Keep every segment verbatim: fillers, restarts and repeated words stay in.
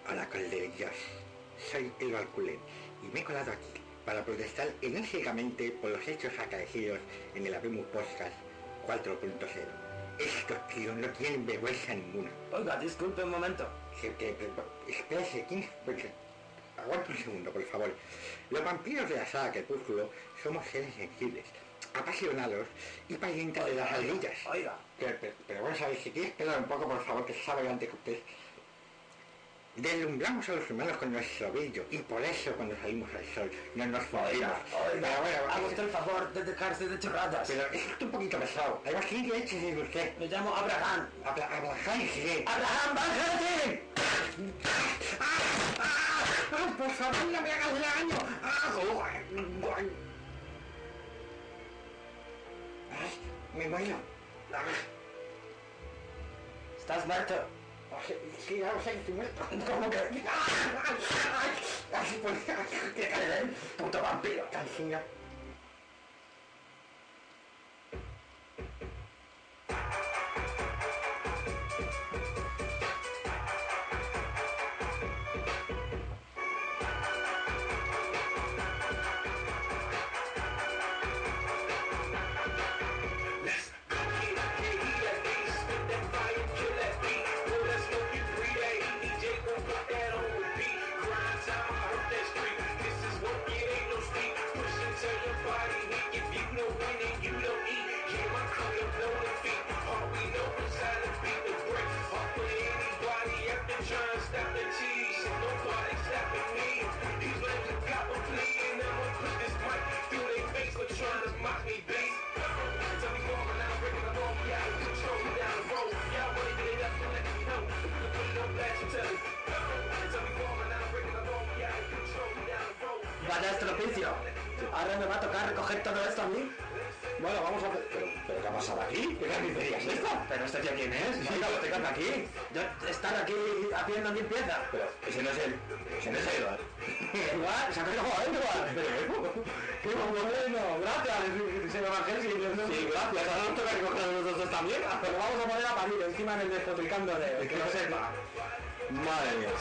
Hola, calderillas. Soy el Alculén y me he colado aquí para protestar enérgicamente por los hechos acaecidos en el Habemus Podcast cuatro punto cero. Estos tíos no tienen vergüenza ninguna. Oiga, disculpe un momento. Que, que, que, espérese, ¿quién? Porque, aguanta un segundo, por favor. Los vampiros de la saga Crepúsculo somos seres sensibles, apasionados y parientes de las ardillas. Oiga. Pero, pero, pero bueno, ¿sabes? Si quieres esperar un poco, por favor, que se sabe antes que usted. Deslumbramos a los humanos con nuestro brillo y por eso cuando salimos al sol no nos fundimos. Oiga, oiga, pero bueno, haga usted el favor de dejarse de chorradas. Pero es un poquito pesado. Además, ¿qué leche es usted? Me llamo Abraham. Abra Abraham, sí. ¡Abraham, bájate! ¡Ah! ¡Ah! ¡Por favor, no me hagas daño! ¡Ah! ¡Ay! ¡Me muero! ¡Ah! ¿Estás muerto? Sí, ya lo sé que estoy muerto. ¿Cómo que? ¡Ay! Pues, ¡qué cabrón! ¡Puto vampiro! ¡Cancina! Vaya estropicio. Ahora me va a tocar recoger todo esto a mí. Bueno, vamos a hacer... ¿Pero, pero qué ha pasado aquí? ¿Qué carnicería es esta? ¿Pero este tío quién es? Oiga, ¿usted qué hace aquí? Yo estar aquí haciendo limpieza. Pero ese no es el... Ese no es Edward. Edward, se ha pegado a Edward. Pero... ¡Qué bueno! Gracias, señor Evangelio. Sí, gracias. Ahora nos toca recoger a nosotros esta mierda. Pero vamos a poner a parir encima en el despotricando de... Que no sepa. Madre mía.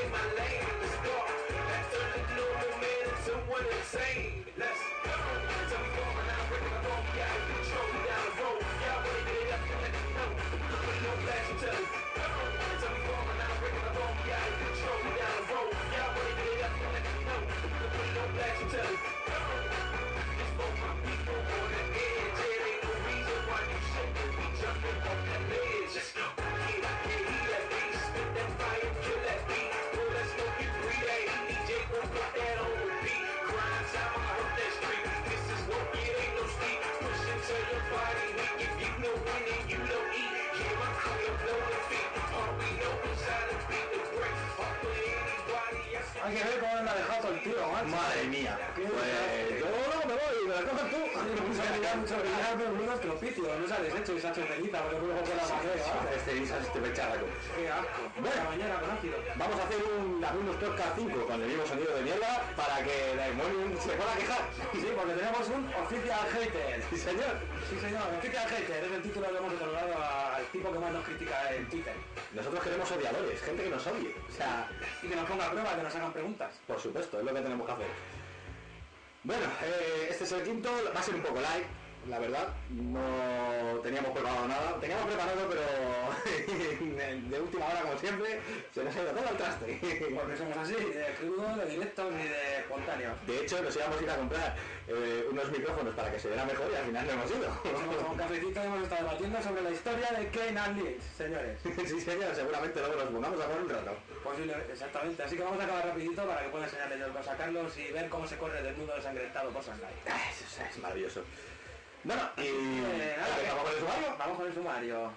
Hay que ver cómo me ha dejado todo el tío, macho. Madre mía. ¿Qué Pues yo no me voy, me la coges tú. No se ha mucho brillar, pero un estropicio. No se ha deshecho y se ha hecho ceniza, pero luego con la madera. Este guisa este becharraco. Qué asco. Bueno, mañana con ácido. vamos a hacer un Habemus Podcast cinco con el mismo sonido de mierda para que Daemon se pueda quejar. Sí, porque tenemos un Official Hater. Sí, señor. Sí, señor. Official Hater es el título que hemos otorgado al tipo que más nos critica en Twitter. Nosotros queremos odiadores, gente que nos odie. O sea, Y que nos ponga a prueba, que nos hagan preguntas. por supuesto, es lo que tenemos que hacer. Bueno, eh, este es el quinto, va a ser un poco light, la verdad. No teníamos preparado nada. Teníamos preparado, pero de última hora, como siempre, se nos ha ido todo al traste. Porque somos así, de crudo, de directos y de espontáneos. De hecho, nos íbamos a ir a comprar eh, unos micrófonos para que se viera mejor y al final no hemos ido. Hemos tomado un cafecito y hemos estado debatiendo sobre la historia de Kane and Leeds, señores. Sí, señor, seguramente luego nos pongamos a jugar un rato. Posible, exactamente. Así que vamos a acabar rapidito para que pueda enseñarle yo a Carlos y ver cómo se corre desnudo desangrentado por Sunlight. Ah, eso es, es maravilloso. Bueno, y... Eh, nada, que- ¿Empezamos con el sumario? Vamos con el sumario.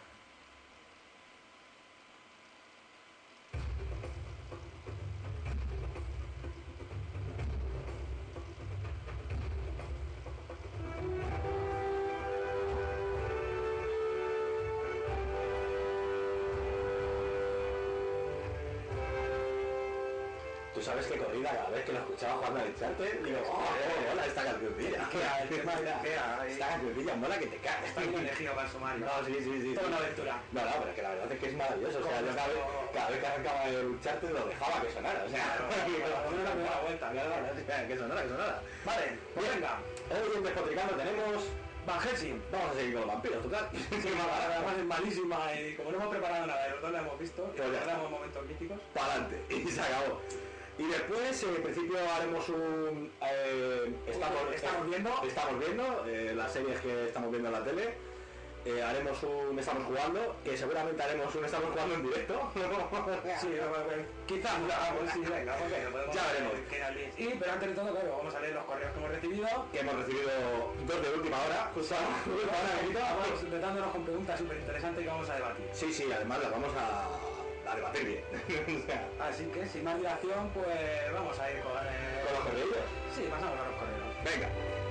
sabes que corrida cada vez que lo escuchaba jugando al Uncharted, digo, oh, oh, mola esta cancioncilla. El tema era, era, Esta cancioncilla mola que te cagas. está bien elegido para el sumario. No, sí, sí, sí. Toda sí. una aventura. No, no, pero que la verdad es que es maravilloso. O sea, yo cada vez, cada vez vez que arrancaba el Uncharted lo dejaba que sonara, o sea, no era una vuelta, claro, que sonara, que sonara. Vale, pues venga. Hoy en Despotricando tenemos Van Helsing. Vamos a seguir con los vampiros, total. Sí, además es malísima y como no hemos preparado nada, los dos la hemos visto, y recordamos momentos míticos. Para adelante, y se acabó. Y después, eh, en principio, haremos un... Eh, estamos, estamos viendo, estamos viendo eh, las series que estamos viendo en la tele. Eh, haremos un estamos jugando, que seguramente haremos un estamos jugando en directo. Sí, quizás lo hagamos, sí, venga, okay, ya veremos. Y, pero antes de todo, claro, vamos a leer los correos que hemos recibido. Que hemos recibido dos de última hora, justo ahora, vamos retándonos con preguntas súper interesantes que vamos a debatir. Sí, sí, además las vamos a, a debatir bien. Así que, sin más dilación, pues vamos a ir con... Eh... ¿Con los correos? Sí, pasamos a los correos. Venga.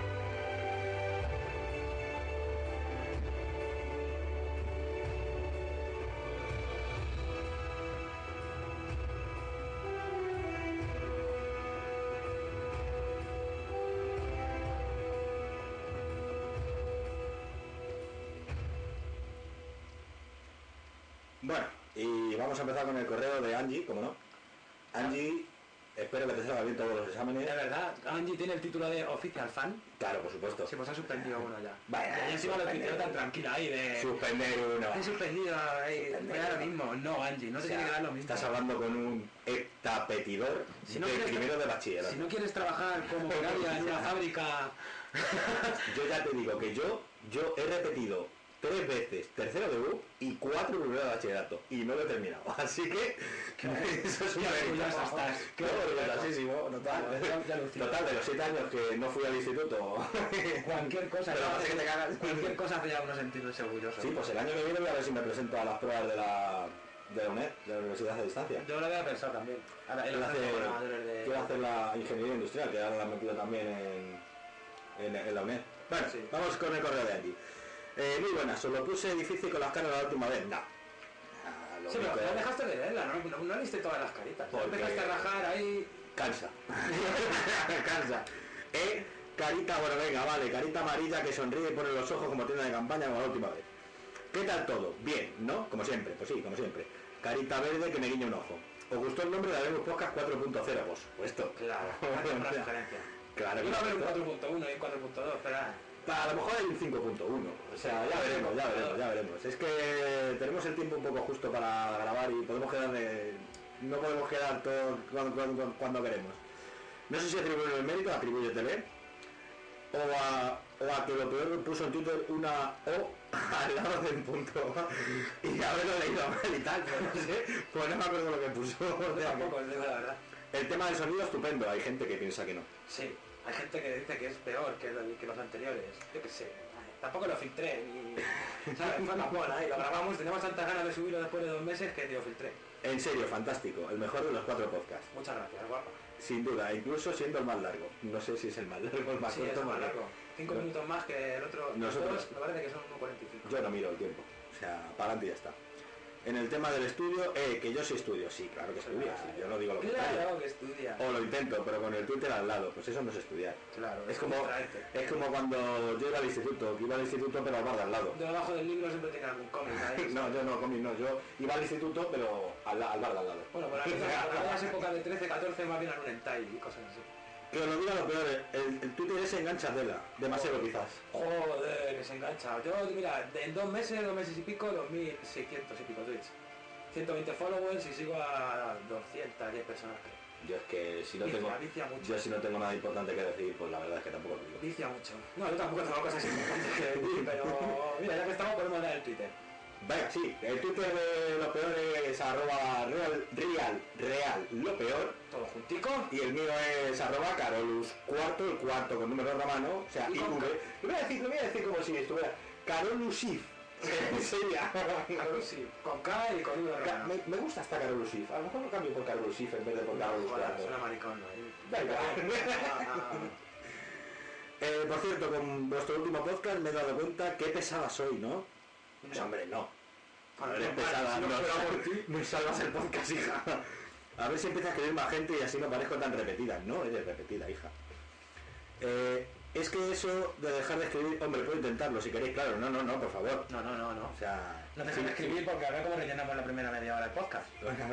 Bueno, y vamos a empezar con el correo de Angie, como no. Angie, espero que te salga bien todos los exámenes. Es verdad, Angie tiene el título de Official Fan. Claro, por supuesto. Sí, pues ha suspendido uno ya. Vaya, y encima lo tuiteo tan tranquila ahí de... Suspender uno. He suspendido ahí, me da lo mismo. No, Angie, no te o sea, tiene que dar lo mismo. Estás hablando con un heptapetidor si no de primero de bachillerato. Si no quieres trabajar como becaria en una fábrica... Yo ya te digo que yo, yo he repetido tres veces tercero de U y cuatro primero de bachillerato y no lo he terminado, así que eso es una ventaja. Estás qué orgullosísimo, total, total, de los siete años que no fui al instituto, cualquier cosa, pero hace que te cagas. Cualquier cosa hace ya uno sentirse orgulloso. Sí, pues el año que viene voy a ver si me presento a las pruebas de la de la UNED, de la Universidad de Distancia. Yo lo había pensado también. Ahora, quiero, hacer, de... quiero hacer la ingeniería industrial, que ahora la he metido también en, en, en la UNED. Bueno, sí. Vamos con el correo de Angie. Eh, muy buena, solo puse difícil con las caras la última vez. No. Ah, sí, pero ya dejaste de leerla, ¿no? No, no leíste todas las caritas. Empezaste a rajar ahí. Cansa. Cansa. Eh, carita, bueno, venga, vale, carita amarilla que sonríe y pone los ojos como tienda de campaña como la última vez. ¿Qué tal todo? Bien, ¿no? Como siempre, pues sí, como siempre. Carita verde que me guiña un ojo. ¿Os gustó el nombre de Haremos Podcast cuatro punto cero? Por supuesto. Claro, una sugerencia. Claro. Yo iba a ver un cuatro punto uno y un cuatro punto dos, pero... A lo mejor hay un cinco punto uno, o sea, ya veremos, ya veremos, ya veremos. Es que tenemos el tiempo un poco justo para grabar y podemos quedar de... no podemos quedar todo cuando, cuando, cuando queremos. No sé si atribuye el mérito, atribúyetele, o a, o a que lo peor puso en Twitter una O al lado del punto y haberlo leído mal y tal, pero no sé, pues no me acuerdo lo que puso. O sea, tampoco, que, la verdad. El tema del sonido estupendo, hay gente que piensa que no. Sí. Hay gente que dice que es peor que, que los anteriores. Yo qué sé. Tampoco lo filtré. Ni, ¿sabes? Fue una bola, y lo grabamos. Teníamos tantas ganas de subirlo después de dos meses que ni lo filtré. En serio, fantástico. El mejor de los cuatro podcasts. Muchas gracias, guapa. Sin duda, incluso siendo el más largo. No sé si es el más largo, el más sí, corto, es el más largo. largo. Cinco no. minutos más que el otro. Nosotros, me parece que son uno cuarenta y cinco. Yo no miro el tiempo. O sea, para adelante y ya está. En el tema del estudio, eh, que yo sí estudio, sí, claro que estudio, sí, yo no digo lo contrario. Claro que estudia. O lo intento, pero con el Twitter al lado, pues eso no es estudiar. Claro, es como es como cuando yo iba al instituto, que iba al instituto pero al bar de al lado. Debajo del libro siempre tenía algún cómic ahí. No, yo no, cómic no, yo iba al instituto pero al, al bar de al lado. Bueno, por aquellas épocas de trece, catorce más bien al un hentai y cosas así. Que os lo diga lo peor, el, el Twitter ese engancha tela, demasiado Joder, quizás. Joder, que se engancha. Yo, mira, en dos meses, dos meses y pico, dos mil seiscientos y pico tweets. ciento veinte followers y sigo a doscientas diez personas. Yo es que si no vicia, tengo vicia mucho. Yo si no tengo nada importante que decir, pues la verdad es que tampoco lo digo. Vicia mucho. No, yo tampoco tengo cosas importantes que decir, pero mira, ya que estamos podemos dar el Twitter. Venga, sí, el Twitter de lo peor es arroba real, real, real, lo peor. Todo juntico. Y el mío es arroba carolus cuarto, el cuarto con número romano, o sea, I V. Lo voy a decir, lo voy a decir como si estuviera carolusif. Sería Carolusif, con K y con número romano. Me, me gusta hasta carolusif, a lo mejor lo cambio por carolusif en vez de por carolus cuarto. Suena maricón, ¿no? Venga. eh, por cierto, con vuestro último podcast me he dado cuenta qué pesada soy, ¿no? No, hombre, no. A ver, es pesada, no, no, no salvas el podcast, hija. A ver si empiezas a querer más gente y así no parezco tan repetida. No eres repetida, hija. Eh, Es que eso de dejar de escribir, hombre, puedo intentarlo si queréis, claro, no, no, no, por favor. No, no, no, no. O sea... No dejes de escribir porque a ver cómo rellenamos la primera media hora del podcast.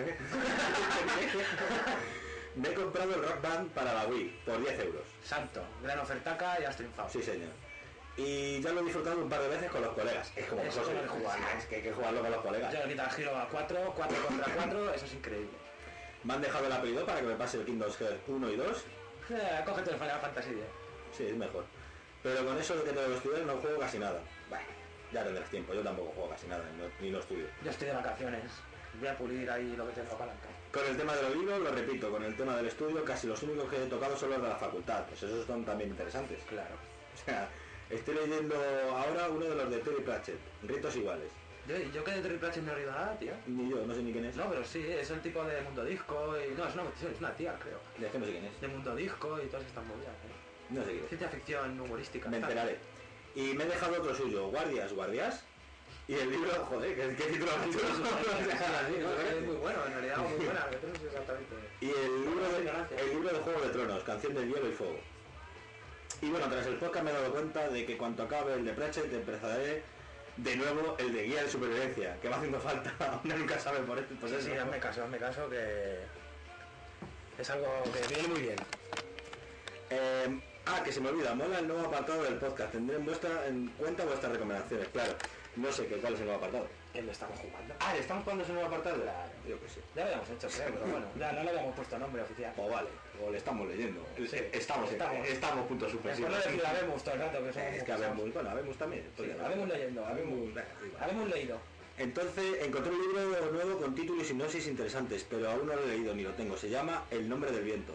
Me he comprado el Rock Band para la Wii por diez euros. Santo, gran ofertaca y has triunfado. Sí, señor. Y ya lo he disfrutado un par de veces con los colegas. Es como eso cosa es jugar, ¿no? Es que hay que jugarlo con los colegas. Yo le quito el giro a cuatro, cuatro contra cuatro, eso es increíble. Me han dejado el apellido para que me pase el Kingdom Hearts uno y dos. Eh, cógete el Final Fantasy diez. Sí, es mejor. Pero con eso de que tengo que estudiar no juego casi nada. Bueno, ya tendrás tiempo, yo tampoco juego casi nada, no, ni no estudio. Yo estoy de vacaciones, voy a pulir ahí lo que tengo palanca. Con el tema de los libros, lo repito, con el tema del estudio, casi los únicos que he tocado son los de la facultad, pues esos son también interesantes. Claro. O sea, estoy leyendo ahora uno de los de Terry Pratchett, Ritos Iguales. Yo, yo que de Terry Pratchett no he oído nada, tío. Ni yo, no sé ni quién es. No, pero sí, es el tipo de Mundo Disco y... No, es una, es una tía, creo. Es que no sé quién es. De Mundo Disco y todas estas movidas, ¿eh? No sé quién es. Ciencia ficción humorística. Me enteraré. Y me he dejado otro suyo, Guardias, Guardias. Y el libro, joder, ¿qué, qué título has dicho? Es muy bueno, en realidad muy buena, exactamente. Y el libro, de, el libro de Juego de Tronos, Canción del Hielo y Fuego. Y bueno, tras el podcast me he dado cuenta de que cuando acabe el de Pratchett empezaré de nuevo el de Guía de Supervivencia, que va haciendo falta, uno nunca sabe por esto. Pues sí, eso. sí, hazme caso, hazme caso que es algo que viene muy bien. Eh, ah, que se me olvida, mola el nuevo apartado del podcast, tendré en, vuestra, en cuenta vuestras recomendaciones, claro. No sé qué, cuál es el nuevo apartado. El lo estamos jugando. Ah, ¿le estamos jugando ese nuevo apartado? Claro. Yo que sé. Ya lo habíamos hecho, creo, pero bueno, ya no le habíamos puesto nombre oficial. O vale, o le estamos leyendo. Sí, estamos, estamos. estamos puntos suspensivos. Después no decir habemos todo el rato, que somos Es que habemos, bueno, habemos también. Sí, habemos leyendo, habemos, habemos leído. Entonces encontré un libro nuevo con título y sinopsis interesantes, pero aún no lo he leído ni lo tengo. Se llama El nombre del viento.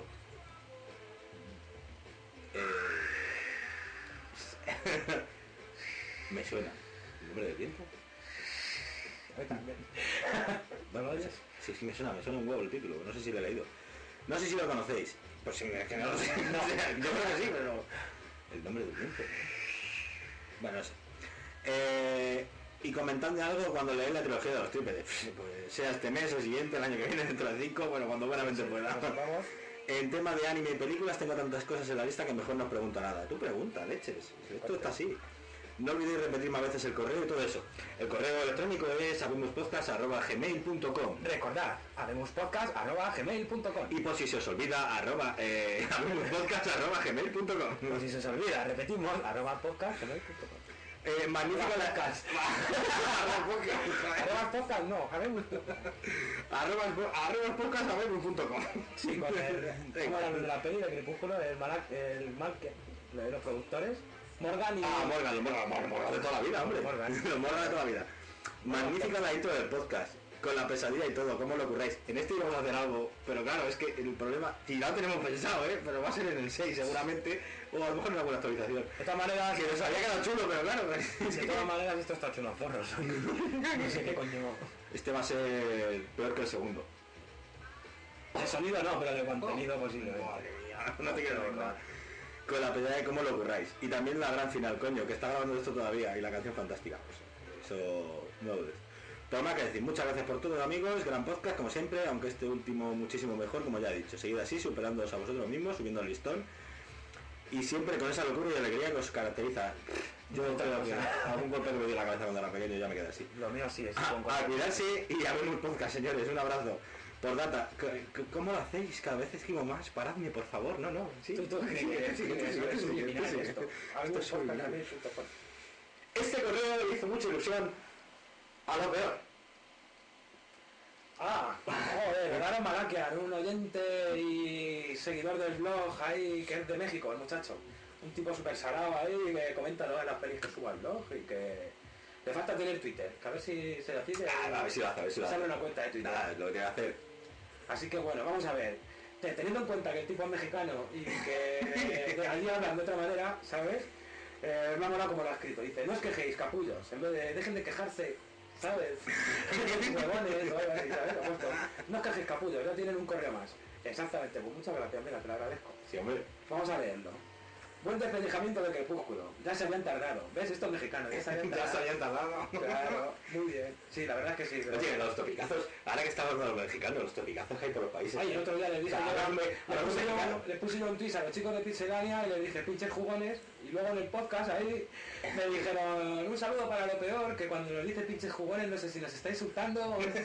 Eh... me suena. ¿El nombre del viento? A mí también. ¿No lo oyes? Sí, sí, me suena, me suena un huevo el título, no sé si lo he leído. No sé si lo conocéis. Pues sí, es que no lo sé. No sé, yo creo que sí, pero... El nombre del viento. Bueno, no sé. Eh... Y comentadme algo cuando leáis la trilogía de los trípedes. Pues sea este mes, el siguiente, el año que viene, dentro de cinco, bueno, cuando buenamente sí, pueda. Vamos. En tema de anime y películas tengo tantas cosas en la lista que mejor no pregunto nada. Tú pregunta, leches. Esto está así. No olvidéis repetirme a veces el correo y todo eso. El correo electrónico es habemuspodcast arroba gmail punto com. Recordad, habemuspodcast arroba gmail punto com. Y por si se os olvida, arroba eh, habemuspodcast arroba gmail punto com. Por si se os olvida, repetimos, arroba podcast gmail punto com. Eh, magnífica la podcast. Arroba podcast no, habemos arroba podcast habemos punto com. Sí, con el, como la, la peli de Crepúsculo, el mal, el mal que de los productores, Morgan y... Ah, Morgan, Morgan, Morgan, Morgan de toda la vida, hombre. Morgan. Los Morgan de toda la vida. Magnífica la intro del podcast. Con la pesadilla y todo, ¿cómo lo curráis? En este íbamos a hacer algo, pero claro, es que el problema, y ya lo tenemos pensado, ¿eh? Pero va a ser en el seis seguramente, o a lo mejor en alguna actualización. De todas maneras, que nos había quedado chulo, pero claro. De todas maneras, esto está hecho unos zorros. No sé qué coño. Este va a ser peor que el segundo. De sonido no, pero de contenido posiblemente. Madre mía, no te quiero nada. Con la pesadilla de cómo lo curráis. Y también la gran final, coño, que está grabando esto todavía, y la canción fantástica. Pues eso, no dudes. Pero más que decir, muchas gracias por todo, amigos, gran podcast como siempre, aunque este último muchísimo mejor, como ya he dicho. Seguid así, superándoos a vosotros mismos, subiendo el listón y siempre con esa locura y alegría que os caracteriza. Yo creo que algún golpe que me dio la cabeza cuando era pequeño ya me quedé así. Lo mío sí es. Ah, a cuidarse y a ver un podcast, señores, un abrazo. Por data, ¿cómo lo hacéis? Cada vez escribo más, paradme por favor, no, no. Sí, tú, tú, sí, sí, sí, este correo le hizo mucha ilusión a lo peor. Ah, joder, Daro Malakian, un oyente y seguidor del blog ahí que es de México, el muchacho. Un tipo súper salado ahí que comenta todas las pelis que suba al blog y que le falta tener Twitter, que a ver si se decide. Ah, a ver si lo hace, a ver si lo hace. Sale una cuenta de Twitter. Nada, lo que tiene que hacer. Así que bueno, vamos a ver. Teniendo en cuenta que el tipo es mexicano y que de allí hablan de otra manera, ¿sabes? Eh, me ha molado como lo ha escrito. Dice, no os quejéis, capullos, en vez de dejen de quejarse, ¿sabes? Huevones o algo así, ¿sabes? No os quejéis, capullos, ya tienen un correo más. Exactamente, pues muchas gracias, mira, te lo agradezco. Sí, hombre. Vamos a leerlo. Buen despellejamiento de Crepúsculo. Ya se habían tardado. ¿Ves? Estos mexicanos. Ya se habían Ya tardado. se habían tardado. Claro, muy bien. Sí, la verdad es que sí. Pero... Oye, los topicazos, ahora que estamos con los mexicanos, los topicazos que hay por los países. Ay, el otro día le dije, O sea, yo, háblame- le, háblame puse mexicano. yo, le puse yo un tweet a los chicos de Pixelania y le dije pinches jugones, y luego en el podcast ahí me dijeron un saludo para lo peor, que cuando nos dice pinches jugones no sé si nos está insultando o ¿sabes?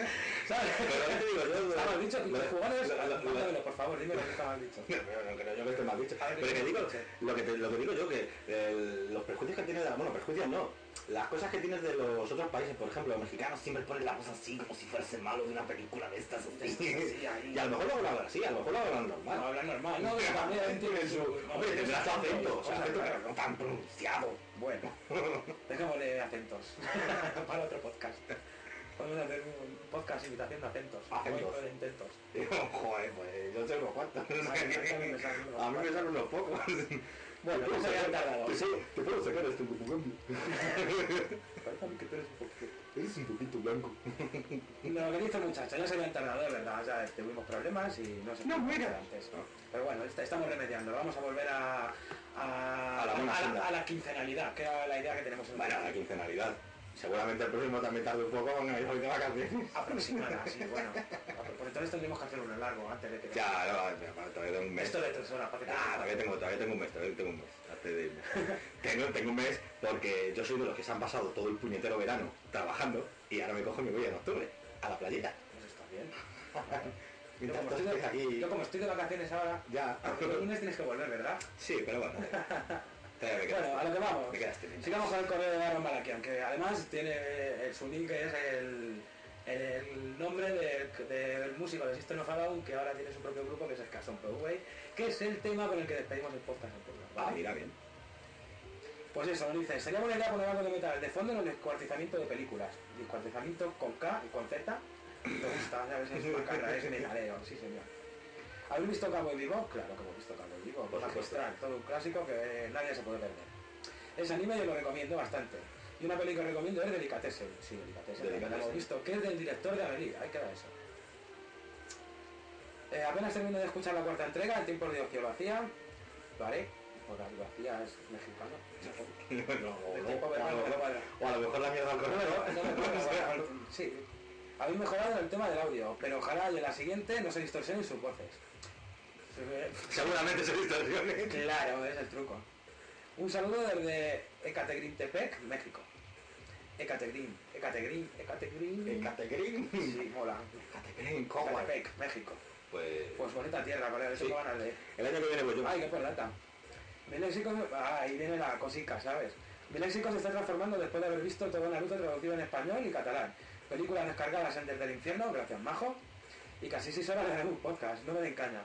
Pero ¿qué te digo yo? ¿Está mal dicho pinches Lo- jugones? lo- lo- lo- Mándamelo, por favor, dime lo que está mal dicho. No, no, no creo yo que esté mal dicho. A ver, Pero que ¿qué digo, dice? lo que, te- lo que digo yo, que el- los prejuicios que tienes de... Bueno, prejuicios no. Las cosas que tienes de los otros países, por ejemplo, los mexicanos siempre ponen la voz así, como si fuese malo de una película de estas. Así. Sí, ahí. Y a lo mejor lo hablan así, a lo mejor lo hablan No, normal. habla normal, no, pero también tiene su... Hombre, tendrá su acento, o sea, acento claro. pero no tan pronunciado. Bueno, dejémosle acentos para otro podcast. Podemos hacer un podcast imitación de acentos. Acentos. O de intentos. Joder, pues yo sé unos cuantos. A mí también me salen unos A mí me salen unos pocos. Bueno, Te no puedo se habían sacar- tardado. Te puedo, te puedo sacar este un poco blanco. Parece a mí que tú eres un poquito... Eres un poquito blanco. Lo que dice el muchacho, ya se habían tardado, de verdad, ya tuvimos problemas y no se No, pudo mira. hacer antes. Pero bueno, est- estamos remediando, vamos a volver a, a, A la buena a, senda. a la quincenalidad, que era la idea que tenemos en el Bueno, la quincenalidad. Seguramente el próximo también tarde un poco, van a ir hoy de vacaciones. aproximada, sí, bueno. Por entonces tendríamos que hacer uno largo antes de que... Ya, no, ya, bueno, todavía tengo un mes. Esto de tres horas, para que te- Ah, todavía tengo, todavía tengo un mes, todavía tengo un mes. Antes de irme. tengo, tengo un mes porque yo soy de los que se han pasado todo el puñetero verano trabajando y ahora me cojo y me voy en octubre a la playita. Pues está bien. Yo Mientras como, tú estoy estés de, aquí... yo como estoy de vacaciones ahora, Ya. el lunes tienes que volver, ¿verdad? Sí, pero bueno. Todavía me quedas. Bueno, a lo que vamos. Me quedaste bien. Sigamos con el correo de Aaron Balakian, que además tiene eh, su link, que es el, el, el nombre del, del músico de System of a Down, que ahora tiene su propio grupo, que es Escason Way, que es el tema con el que despedimos el podcast anterior. Ah, ¿vale? mira, bien. Pues eso, nos dice, sería buena idea poner algo de metal de fondo en el descuartizamiento de películas. Descuartizamiento con K y con Z. Me gusta, ya ves, es macarra, es metalero, sí señor. ¿Habéis visto Cowboy Bebop? Claro que hemos visto Cowboy Bebop, Por supuesto. magistral, todo un clásico que nadie se puede perder. Ese anime yo lo recomiendo bastante. Y una peli que recomiendo es Delicatessen. Sí, Delicatessen, también la hemos Delicatessen. visto, que es del director de Amelie, ahí queda eso. Eh, apenas termino de escuchar la cuarta entrega, El tiempo de ocio lo hacía, lo haré, porque lo hacía es mexicano. No, El no, tiempo o, a verbal lo no me mejor, cuadra. o a lo mejor la mierda al No, no, correo. no me cuadra, sí. Habéis mejorado en el tema del audio, pero ojalá y en la siguiente no se distorsionen sus voces. Seguramente se distorsiones. Claro, es el truco. Un saludo desde Ecatecrin-Tepec, México. Ecatecrin, Ecatecrin, Ecatecrin. Ecatecrin. Sí, mola. Ecatecrin, ¿cómo? Ecatepec, México. Pues... Pues bonita tierra, para eso Sí. lo van a leer. El año que viene pues yo. Ay, qué perlata. Mi léxico, ah, ahí viene la cosica, ¿sabes? Mi léxico se está transformando después de haber visto todo Naruto traducido en español y catalán. Películas descargadas en Desde el Infierno, gracias Majo. Y casi seis horas de un podcast, no me den caña.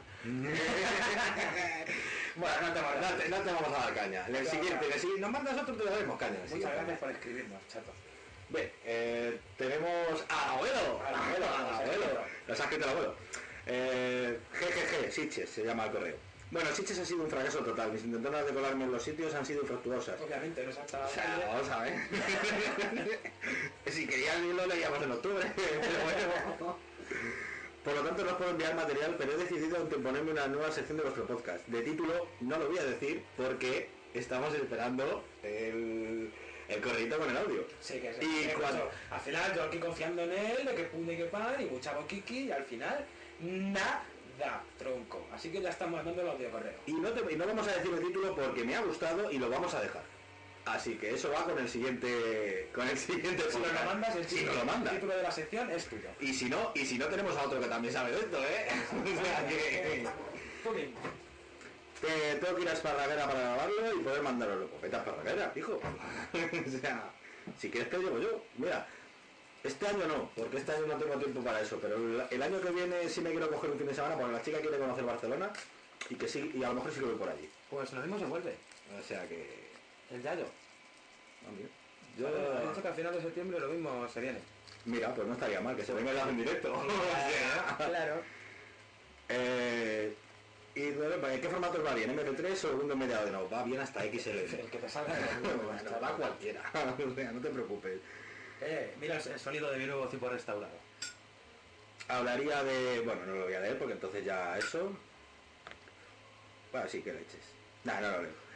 Bueno, no te, vamos- no, te, no te vamos a dar caña. En el No, siguiente, no. que si nos mandas otro te daremos caña. en el Muchas siguiente. gracias por escribirnos, chato. Bien, eh, tenemos al abuelo. Al abuelo, al al abuelo. abuelo. Nos ha escrito el abuelo. Eh, G G G, Sitches, se llama el correo. Bueno, Sitches ha sido un fracaso total. Mis intentonas de colarme en los sitios han sido infructuosas. Obviamente, no se ha estado... O sea, vamos a ver. Si querías lo leíamos en octubre. Pero bueno. Por lo tanto no os puedo enviar material, pero he decidido anteponerme una nueva sección de vuestro podcast. De título no lo voy a decir porque estamos esperando el, el correíto con el audio. Sí, que es Y que cuando- eso, al final yo aquí confiando en él, de que pum y que pan, y mucha boquiqui, y al final, nada, tronco. Así que ya estamos mandando el audio correo. Y no, te- y no vamos a decir el título porque me ha gustado y lo vamos a dejar. Así que eso va con el siguiente con el siguiente Si nos podcast. lo mandas, el Si título, nos lo mandas. el título de la sección es tuyo. Y si no, y si no tenemos a otro que también sabe de esto, ¿eh? O sea que... Tú mismo. Que tengo que ir a Esparraguera para grabarlo y poder mandarlo. Pues vete a Esparraguera, hijo. O sea, si quieres te lo llevo yo. Mira, este año no, porque este año no tengo tiempo para eso, pero el, el año que viene sí me quiero coger un fin de semana porque la chica quiere conocer Barcelona y que sí, y a lo mejor sí que voy por allí. Pues lo mismo se vuelve. O sea que... El Yayo. ah, mira. Yo he Yo... dicho que al final de septiembre lo mismo se viene. Mira, pues no estaría mal, que se venga ya en directo. O sea, Claro. eh, ¿Y bueno, en qué formato va bien? ¿eme pe tres o Windows Media Audio? No, va bien hasta X L R. El que te salga de los huevos, Bueno, chaval. va cualquiera. O sea, no te preocupes. Eh, mira el sonido de mi nuevo tipo restaurado. Hablaría de... Bueno, no lo voy a leer porque entonces ya eso... Bueno, sí que leches. No, no lo leo.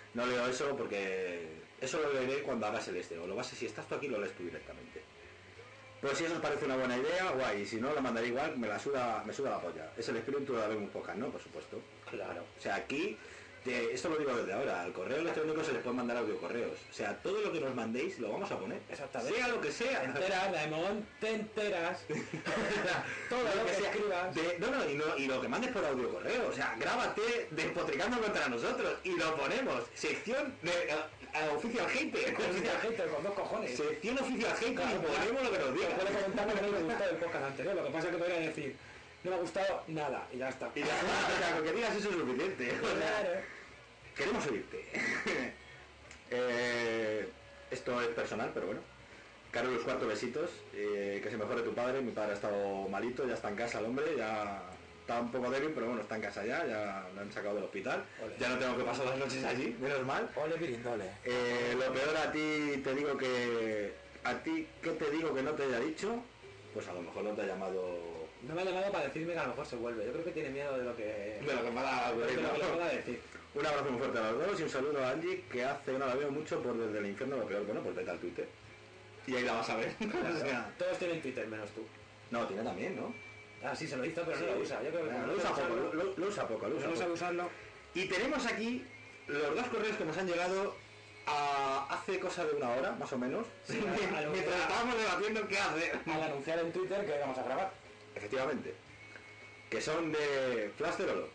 No leo eso porque eso lo leeré cuando hagas el este, o lo vas, si estás tú aquí lo lees tú directamente. Pero si eso os parece una buena idea, guay, y si no, la mandaré igual, me la suda, me suda la polla. Es el espíritu de la Vemos Podcast, ¿no? Por supuesto. Claro. O sea, aquí, de, esto lo digo desde ahora, al correo electrónico se les puede mandar audio correos. O sea, todo lo que nos mandéis lo vamos a poner. Exactamente. Sea lo que sea. Te enteras, Daemon, te enteras. Todo lo, lo que, que sea, escribas. De, no, no y, no, y lo que mandes por audio correo. O sea, grábate despotricando contra nosotros y lo ponemos. Sección de... Uh, oficial hater. Oficial hater, con dos cojones. Sección oficial hater, claro, y ponemos lo que nos diga. Puede comentar que no me gustó el podcast anterior. Lo que pasa es que podría decir, no me ha gustado nada, y ya está. Y ya está, o sea, con que digas eso es suficiente. Claro. Queremos oírte. eh, esto es personal, pero bueno. Carlos, cuarto, besitos. Eh, que se mejore tu padre. Mi padre ha estado malito, ya está en casa el hombre, ya está un poco débil, pero bueno, está en casa ya, ya lo han sacado del hospital. Ole. Ya no tengo que pasar las noches allí, menos mal. Ole, pirindole. Eh, lo peor a ti, te digo que... A ti, ¿qué te digo que no te haya dicho? Pues a lo mejor no te ha llamado... No me ha llamado para decirme que a lo mejor se vuelve. Yo creo que tiene miedo de lo que... De lo que me va a decir. Un abrazo muy fuerte a los dos y un saludo a Angie, que hace que no la veo mucho por desde el infierno lo peor. Bueno, pues vete al Twitter. Y ahí la vas a ver. Claro, o sea, todos tienen Twitter, menos tú. No, tiene también, ¿no? Ah, sí, se lo hizo, pero sí. no lo usa. Yo creo que no, no lo, usa poco, lo, lo, lo usa poco, lo usa no poco. sabe usarlo. Y tenemos aquí los dos correos que nos han llegado a hace cosa de una hora, más o menos. Sí, a, a mientras estábamos debatiendo qué hacer. Al anunciar en Twitter que vamos a grabar. Efectivamente. Que son de Flash Cerolo.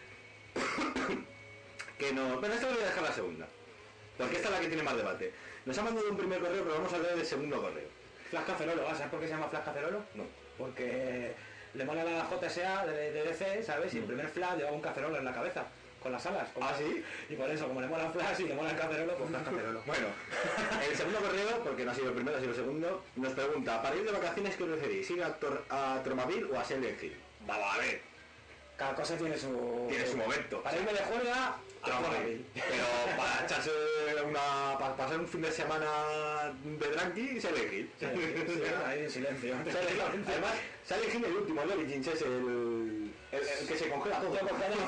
Que no... Bueno, esta voy a dejar la segunda. Porque esta es la que tiene más debate. Nos ha mandado un primer correo, pero vamos a leer el segundo correo. Flash Cacerolo, ¿sabes por qué se llama Flash Cacerolo? No. Porque le mola la J S A de, de D C, ¿sabes? Y el primer Flash llevaba un cacerolo en la cabeza, con las alas. ¿Ah, sí? Y por eso, como le mola Flash y le mola el cacerolo, pues Flash Cacerolo. Bueno, el segundo correo, porque no ha sido el primero, ha sido el segundo, nos pregunta, para ir de vacaciones, ¿qué preferís? ¿Ir a, Tor a Tromaville o a Silent Hill? Vamos a ver. Cada cosa tiene su... Tiene su momento. Para irme de juerga, Tromaville. Pero para echarse una... para pasar un fin de semana de tranqui, Silent Hill. Sí, sí, ahí en silencio. Además, Silent Hill el último, el Origins es el... El, el que se congela todo. Yo,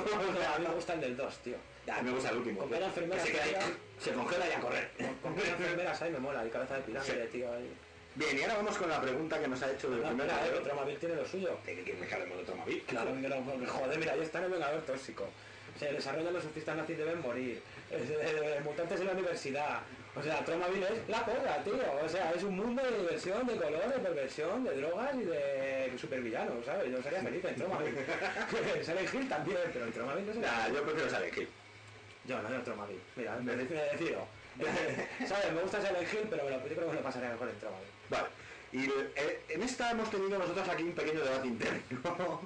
a mí me gusta el del dos, tío. Ya, a mí me gusta el último. Con pena enfermera se, se, se congela y a correr. Con pena enfermera ahí me mola, y cabeza de pirámide, sí. Tío. Ahí. Bien, y ahora vamos con la pregunta que nos ha hecho del no, primer correo. El Tromaville tiene lo suyo. ¿De qué quieres que hablemos de Tromaville? Claro, que no, joder, mira, ahí está en el Vengador Tóxico. Se desarrollan los surfistas nazis deben morir. Es, eh, mutantes en la universidad. O sea, Tromaville es la polla, tío. O sea, es un mundo de diversión, de color, de perversión, de drogas y de supervillanos, ¿sabes? Yo sería feliz en Tromaville. Silent Hill también, pero en Tromaville no sé. Nah, yo prefiero Silent Hill. Yo no, yo Tromaville. Mira, me, me decido. ¿Sabes? Me gusta Silent Hill, pero me lo, yo creo que me lo pasaría mejor en Tromaville. Vale. Y eh, en esta hemos tenido nosotros aquí un pequeño debate interno.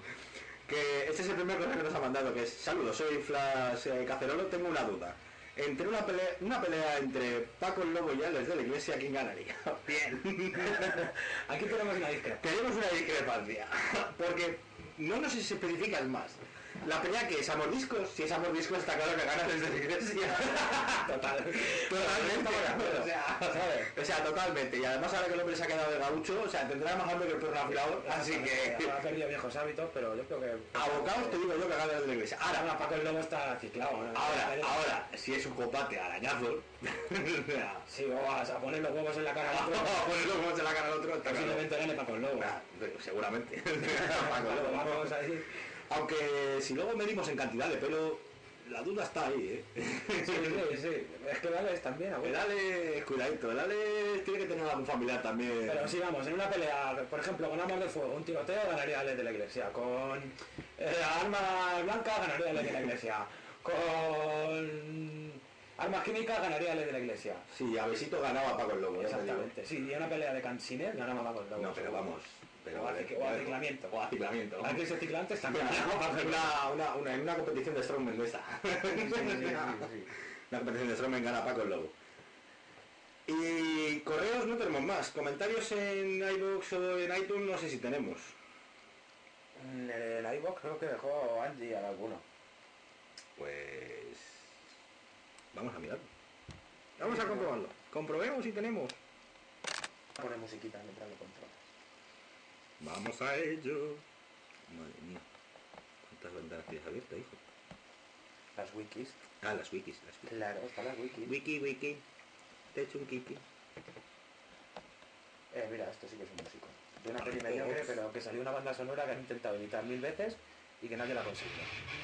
Que este es el primer correo que nos ha mandado, que es: saludos, soy Flash eh, Cacerolo, tengo una duda. Entre una pelea, una pelea entre Paco el Lobo y Alex de la Iglesia, ¿quién ganaría? Bien. Aquí tenemos una discrepancia. Tenemos una discrepancia. Porque no nos especificas más. La pelea que es a mordiscos, si es a mordiscos está claro que gana desde la Iglesia. Total. Totalmente. O sea, ¿sabes? O sea, totalmente. Y además ahora que el hombre se ha quedado de gaucho, o sea, tendrá más hambre que el perro afilador, así que... Ha perdido viejos hábitos, pero yo creo que... Abocados te digo yo que gana desde la Iglesia. Ahora, ahora Paco el Lobo está ciclado, ¿no? Ahora, ahora, si es un combate a arañazos... Sí, o vas a poner los huevos en la cara al otro. a poner los huevos en la cara al otro. Posiblemente gane Paco el Lobo. Seguramente. Paco el Lobo. Vamos a decir... Aunque si luego medimos en cantidad de pelo, la duda está ahí, ¿eh? Sí, sí, sí. Es que Dale también, abuelo. Dale, cuidadito, Dale tiene que tener algún familiar también. Pero si vamos, en una pelea, por ejemplo, con armas de fuego, un tiroteo, ganaría Alex de la Iglesia. Con eh, armas blancas, ganaría Alex de la Iglesia. Con armas químicas, ganaría Alex de la Iglesia. Sí, a besito ganaba Paco el Lobo. Exactamente. Sí, y en una pelea de cansines ganaba Paco el Lobo. No, pero vamos... Pero o, vale, o aciclamiento. O aciclamiento. Hay que ser ciclantes también. una, una, una, en una competición de Strongman de esta. Sí, sí, sí, sí. Una competición de Strongman gana Paco el Lobo. Y correos no tenemos más. Comentarios en iVoox o en iTunes no sé si tenemos. En el iVoox creo que dejó Angie a alguno. Pues... vamos a mirarlo. Vamos a comprobarlo. Comprobemos si tenemos. Pone musiquita mientras lo controlas. Vamos a ello. Madre mía. ¿Cuántas ventanas tienes abiertas, hijo? Las wikis. Ah, las wikis, las wikis. Claro, están las wikis. Wiki, wiki. Te he hecho un kiki. Eh, mira, esto sí que es un músico. De una peli mediocre, pero que salió una banda sonora que han intentado editar mil veces y que nadie la ha conseguido.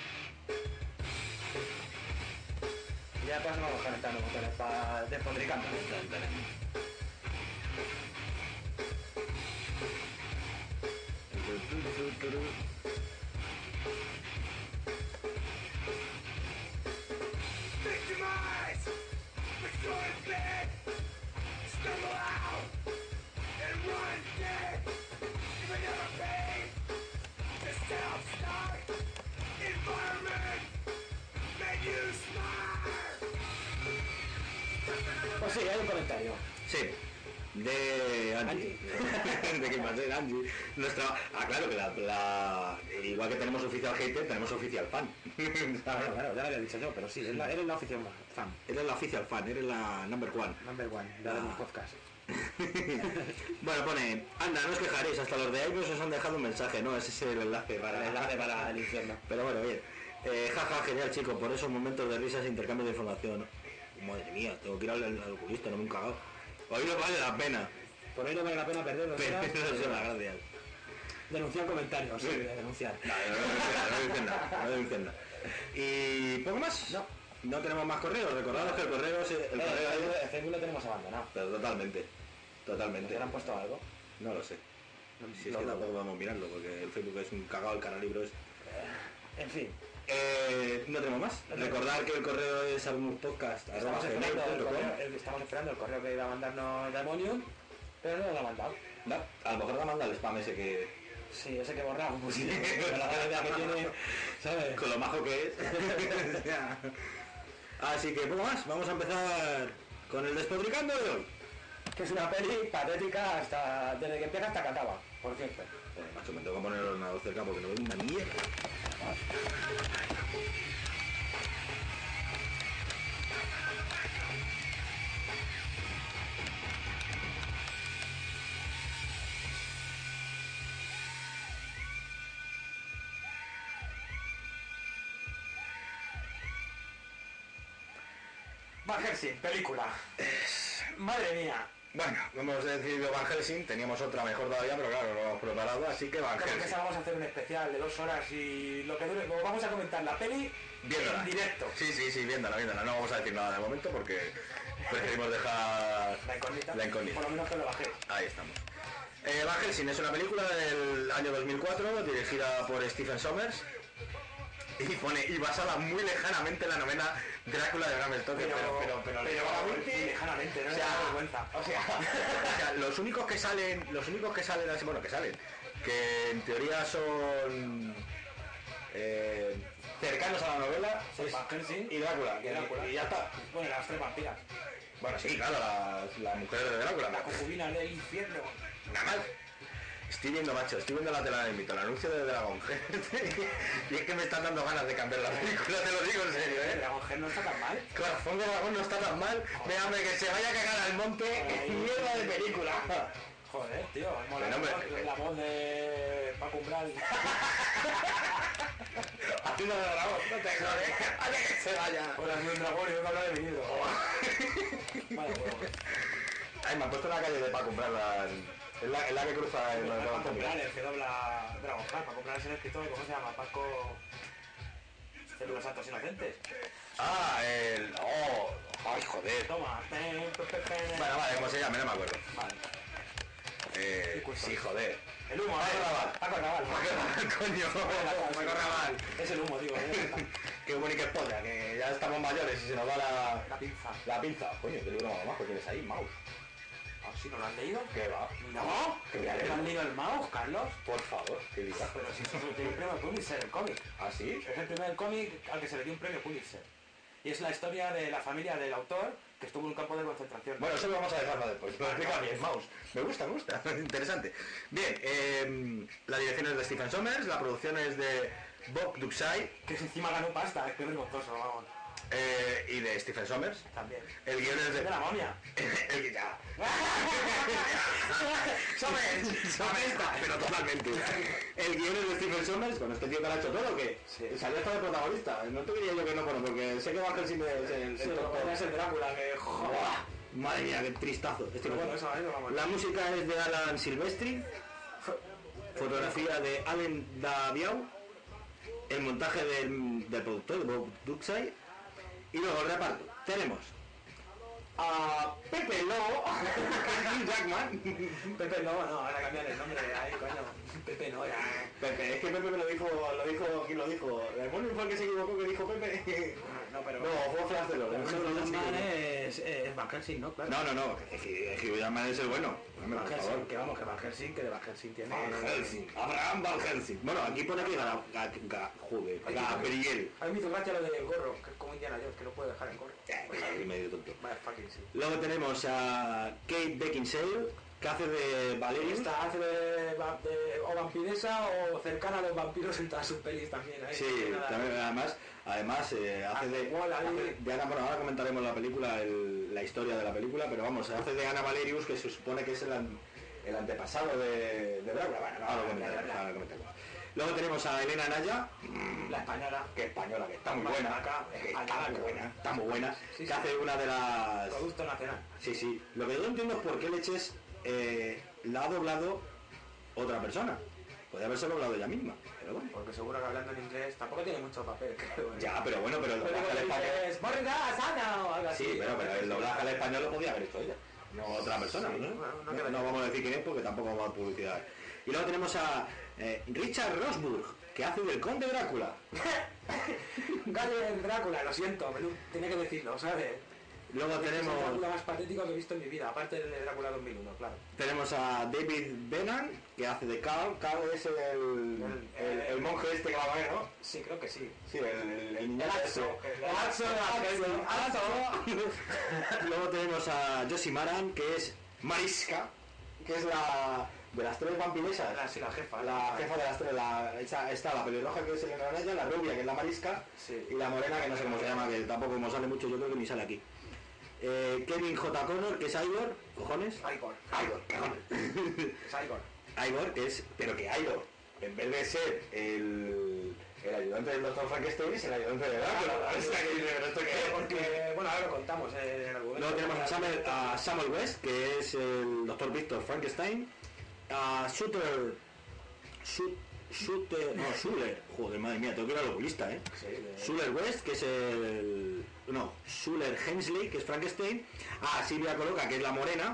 Y ya después vamos calentando motores para despotricando. Victimize! Restore in bed! Stumble out! And run dead! If I never paid! The self-start environment made you smart! Pues sí, hay un comentario. Sí, de Angie. ¿De quién más? De Angie. Nuestra... Ah, claro, que la, la... igual que tenemos oficial hater, tenemos oficial fan. Claro, claro, ya lo había dicho yo, pero sí, eres la, eres la oficial fan. Eres la oficial fan, eres la number one. Number one, la de mi podcast. Bueno, pone, anda, no os quejaréis, hasta los de iVoox os han dejado un mensaje, ¿no? Ese es el enlace para El enlace para el infierno. Pero bueno, bien. Eh, jaja, genial, chico, por esos momentos de risas e intercambio de información. Madre mía, tengo que ir al, al oculista, no me he cagado. Hoy no vale la pena. Por ahí no vale la pena perderlo. Pero eso las gracias. Denunciar comentarios, sí, de denunciar. No, no, no dicen nada, no dicen nada. ¿Y poco más? No. No tenemos más correos, recordad que el correo es... El Eh, correo el Facebook lo tenemos abandonado. Pero totalmente, totalmente. ¿Te han puesto algo? No lo sé. Si es Lo que dudo. tampoco podemos mirarlo, porque el Facebook es un cagado, el canalibro es... En fin. Eh, no tenemos más. Recordar que el correo es albumpodcast Estamos arroba esperando, gmail el punto com. correo, el- estamos esperando el correo que iba a mandarnos Demonium, pero no lo ha mandado. No, a lo mejor te manda el spam ese que... Sí, ese que borramos, pues sí, con la gracia que tiene, ¿sabes? Con lo majo que es. Así que poco más, vamos a empezar con el Despodricando de hoy. Que es una peli patética hasta desde que empieza hasta que acaba, por cierto. Joder, macho, me tengo que poner el ordenador cerca porque no veo una mierda. Van Helsing, película. Madre mía. Bueno, hemos decidido Van Helsing, teníamos otra mejor todavía, pero claro, no lo hemos preparado, así que Van Creo que Helsing. esa vamos a hacer un especial de dos horas y lo que dure, luego vamos a comentar la peli Viéndola. en directo. Sí, sí, sí, viéndola, viéndola. No vamos a decir nada de momento porque preferimos dejar La incógnita. la incógnita. Por lo menos que lo bajé. Ahí estamos. Eh, Van Helsing es una película del año dos mil cuatro dirigida por Stephen Sommers y pone y basada muy lejanamente en la novela Drácula de Bram Stoker, pero pero pero, lejanamente, muy lejanamente, no o me sea, da vergüenza. o sea, o sea, los únicos que salen, los únicos que salen así, bueno, que salen, que en teoría son eh, cercanos a la novela Sí, es Van Helsing y Drácula, y Drácula. y ya está. Bueno, las tres vampiras. Bueno, sí, claro, la, la mujer de Drácula. La concubina del infierno. Nada más. Estoy viendo, macho, estoy viendo la tela de mito, el anuncio de Dragon Head. Y es que me están dando ganas de cambiar la película, te lo digo en serio, El ¿eh? Dragon Head no está tan mal. Corazón de dragón no está tan mal. Mira, hombre, que se vaya a cagar al monte. Ay, Mierda de película. Joder, tío, mola Pero, hombre, la, voz, la voz de Paco Umbral. Haciendo de dragón, no te jodes. Haz que se vaya. Hola, soy un dragón y vengo a hablar de mi libro. Vaya huevo. Ay, me han puesto en la calle de para comprar la... Es la, es la que cruza el Paco Dragon Umbral, el que dobla Dragon Head. Paco Umbral es el escritor, ¿cómo se llama? Paco... de los Santos Inocentes. Ah, el... Oh, ay, joder. Toma. Bueno, vale, ¿cómo se llama? No me acuerdo. Vale. Eh, sí, joder. El humo, Paco eh. Raval. Paco Raval. Coño, Paco Raval. Es el humo, digo. eh. Qué bonita es polla, que ya estamos mayores y se nos va la, La pinza. la pinza. Coño, qué libro más majo tienes ahí, mouse. Ah, ¿sí no lo han leído? ¿Qué va? No. ¿Que voy a ¿No leer? han leído el mouse, Carlos? Por favor, qué libro. Pero si eso tiene un premio Pulitzer, el cómic. ¿Ah, sí? Es el primer cómic al que se le dio un premio Pulitzer. Y es la historia de la familia del autor que estuvo en un campo de concentración. Bueno, eso lo vamos a dejarlo después. Lo explica bien, mouse. Me gusta, me gusta. Interesante. Bien, eh, la dirección es de Stephen Sommers, la producción es de Bob Duxay. Que encima ganó pasta, es que vergonzoso, vamos. Eh, y de Stephen Sommers. También. El guion es de... De la momia. el que ya. Sommers. Somesta, pero totalmente. El guion es de Stephen Sommers, con este tío que lo ha hecho todo, que Sí. salió hasta de protagonista. No te diría yo que no, bueno, porque sé que Van Helsing es el... Sí, el lo top. que es el Drácula, que joder. Buah, madre mía, qué tristazo. Este Pero bueno, coño. eso a mí no vamos. La música es de Alan Silvestri, fotografía de Allen Daviau, el montaje del, del productor, de Bob Duxay, y luego el reparto. Tenemos a Pepe Lobo, Hugh Jackman. Pepe no, no, ahora cambiar el nombre. Ahí, coño. Pepe no, ya. Pepe, es que Pepe me lo dijo, lo dijo, ¿quién lo dijo? ¿El Demonio fue el que se equivocó que dijo Pepe? No, pero... No, fue Flash de los Jackman es, es Van Helsing, ¿no? Claro. No, no, no, es que Hugh Jackman es el bueno. Hombre, Van por Helsing, favor. que vamos, que Van Helsing, que de Van Helsing tiene... Van Helsing, Abraham Van Helsing. Bueno, aquí pone que Ga- Ga- Ga- joder, Gabriel. A mí me hizo gracia lo del gorro, que es como Indiana Jones, que no puede dejar el gorro. Eh, medio tonto. Vaya fucking sí. Luego tenemos a Kate Beckinsale, que hace de Valerius. Esta hace de, va- de- o vampiresa o cercana a los vampiros en todas sus pelis también. Ahí, Sí, nada. también, además, además eh, hace de, Igual ahí. hace de Ana, bueno, ahora comentaremos la película, el- la historia de la película, pero vamos, hace de Ana Valerius, que se supone que es el, an- el antepasado de, de Drácula. Bueno, ahora lo comentaremos, ahora lo comentaremos. Luego tenemos a Elena Naya, La española. que española, que está muy Más buena, acá, que está española, muy que buena, buena. está muy buena, Sí, que sí. hace una de las... Producto nacional. Sí, sí. Lo que yo no entiendo es por qué leches eh, la ha doblado otra persona. Podría haberse doblado ella misma, pero bueno. Porque seguro que hablando en inglés tampoco tiene mucho papel, creo. Ya, pero bueno, pero el Pero doblaje al digo, español... dices, "Morrigas, Ana", o algo así. Sí, pero, pero el doblaje al español lo podía haber hecho ella, no otra persona, Sí, ¿no? bueno, no No, queda no bien. vamos a decir quién es porque tampoco vamos a dar publicidad. Y luego tenemos a eh, Richard Rosburg, que hace del Conde Drácula. Gallo en Drácula, lo siento, pero tenía que decirlo, ¿sabes? Luego Es el tenemos, Drácula más patético que he visto en mi vida, aparte del de Drácula dos mil uno, claro. tenemos a David Bennan, que hace de Carl. Carl es el, el, el monje este que va a ver, ¿no? Sí, creo que sí. Sí, el, el, el niño El Axo, ese. el Axo de Axo, Luego tenemos a Josie Maran, que es Mariska, que es la de las tres vampiresas. La, sí, la jefa. La jefa de las tres, la, esa- está la pelirroja que es Elena Naya, la rubia que es la Marisca, Sí. y la morena que no sé cómo se llama, que tampoco como sale mucho, yo creo que ni sale aquí. Eh, Kevin J. Connor, que es Igor, cojones. Igor. Igor, cojones. Es Igor. Igor, que es, pero que Igor, en vez de ser el, el ayudante del doctor Frankenstein, es el ayudante de Drácula. O sea, que dice, pero esto qué es, Porque, bueno, ahora lo contamos eh, en el argumento. Luego tenemos a Samuel, a Samuel West, que es el doctor Víctor Frankenstein, a Shooter, Shoot- Shooter, no, Schuller, joder, madre mía, tengo que ir al oculista, eh. Sí, de- Schuller West, que es el, no, Schuller Hensley, que es Frankenstein, a Silvia Coloca, que es la morena,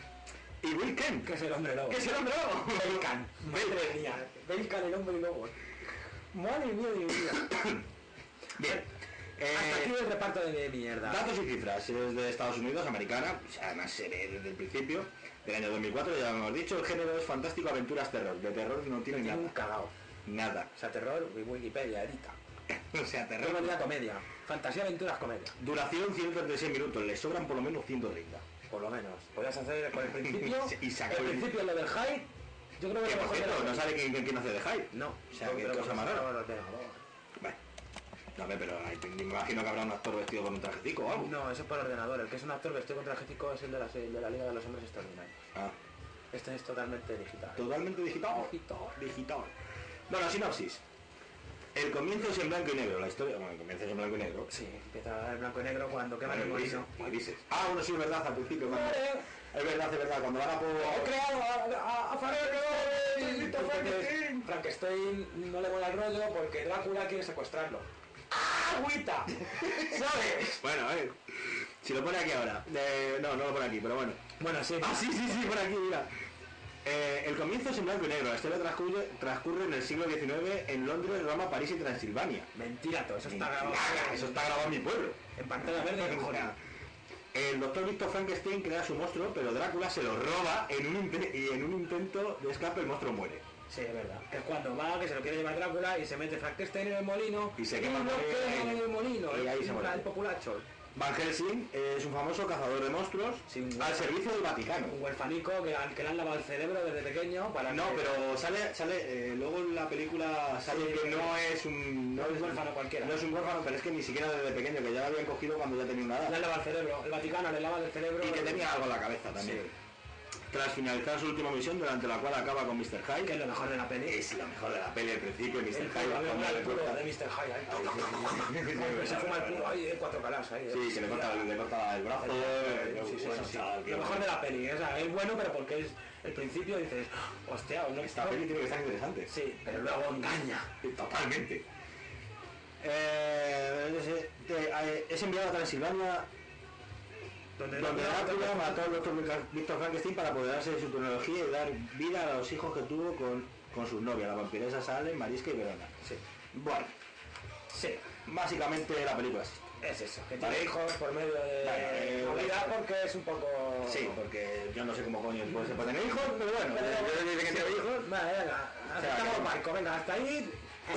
y Will Kemp, Que es el hombre lobo. que es el hombre lobo. Belkan. Madre mía. Belkan, el hombre lobo. Madre mía de mi vida. Bien. Hasta aquí Eh, el reparto de mierda. datos y cifras, es de Estados Unidos, americana, o sea, además se ve desde el principio, del año dos mil cuatro, ya hemos dicho, el género es fantástico, aventuras, terror. De terror no tiene Tiene un nada. cagao. Nada. O sea, terror, Wikipedia, edita. O sea, terror. Comedia, comedia. Fantasía, aventuras, comedia. Duración ciento treinta y seis minutos, le sobran por lo menos ciento treinta. Por lo menos. Podrías hacer con el principio. Y sacar el el- principio, lo del hype. Yo creo que Que lo por mejor cierto, de la- no sabe quién, quién, quién hace de hype. No. O sea, no, qué pero cosa que más no, rara. no, no, no. Bueno. No, hombre, pero ahí me imagino que habrá un actor vestido con un trajecico o algo. No, eso es por ordenador. El que es un actor vestido con trajecico es el de la, el de la Liga de los Hombres Extraordinarios. Ah, Este es totalmente digital. totalmente digital. Digital. Digital. Bueno, sinopsis. El comienzo es en blanco y negro, la historia... Bueno, el comienzo es en blanco y negro. Sí, empieza el blanco y negro cuando queman el Bueno, dices, molino. y dices. Ah, bueno, sí, es verdad, al principio. Cuando... Es verdad, es verdad, cuando van a por... He creado a, a, a Frankenstein. Víctor Frankenstein. Frankenstein no le mola el rollo porque Drácula quiere secuestrarlo. ¡Ah, agüita! ¿Sabes? Bueno, a ver. Si lo pone aquí ahora. Eh, no, no lo pone aquí, pero bueno. Bueno, sí. Ah, sí, sí, sí, por aquí, mira. Eh, el comienzo es en blanco y negro. La historia transcurre, transcurre en el siglo diecinueve en Londres, Roma, París y Transilvania. Mentira, todo eso está grabado. Mentira, eso está grabado en mi pueblo. En pantalla verde y cojones. El doctor Víctor Frankenstein crea su monstruo, pero Drácula se lo roba en un inte- y en un intento de escape el monstruo muere. Sí, es verdad. Que es cuando va, que se lo quiere llevar Drácula y se mete Frankenstein en el molino Y se quema lo por ahí. quema en el molino. Y ahí se el, muere. el populacho. Van Helsing es un famoso cazador de monstruos Sí, un- al servicio del Vaticano. Un huerfanico que, que le han lavado el cerebro desde pequeño para No, que- pero sale, sale eh, luego en la película sale Sí, que no es un no es un huérfano cualquiera. No es un huérfano, pero es que ni siquiera desde pequeño, que ya lo habían cogido cuando ya tenía una le han edad. lavado el cerebro. El Vaticano le lava el cerebro Y que tenía algo en la cabeza también. Sí. Tras finalizar su última misión, durante la cual acaba con mister que es Hyde, lo mejor de la peli. es lo mejor de la peli al principio, mister El Hyde puro, cuando el le puro corta- de mister Hyde ahí. Que se fuma el puro ahí de cuatro calas ahí. Sí, que le corta, le corta el brazo. Sí, sí, sí, bueno, sí. chaval, qué Lo mejor bueno. de la peli, o sea, es bueno, pero porque es el principio dices, hostia, no Esta peli tiene que estar interesante. Sí, pero luego engaña. Totalmente. Eh, es, te- eh, es enviado a Transilvania, Donde donde Drácula mató al doctor Víctor Frankenstein para apoderarse de su tecnología y dar vida a los hijos que tuvo con, con sus novias, la vampiresa Salem, Mariska y Verona. Sí, Bueno, sí, básicamente la película es esto. es eso, que tiene Vale. hijos por medio de Bueno, eh, Navidad porque es un poco... Sí, porque yo no sé cómo coño puede ser para tener hijos, pero bueno, Pero- yo dice que tiene hijos. Vale, venga, O sea, aceptamos que- Marco, venga, hasta ahí...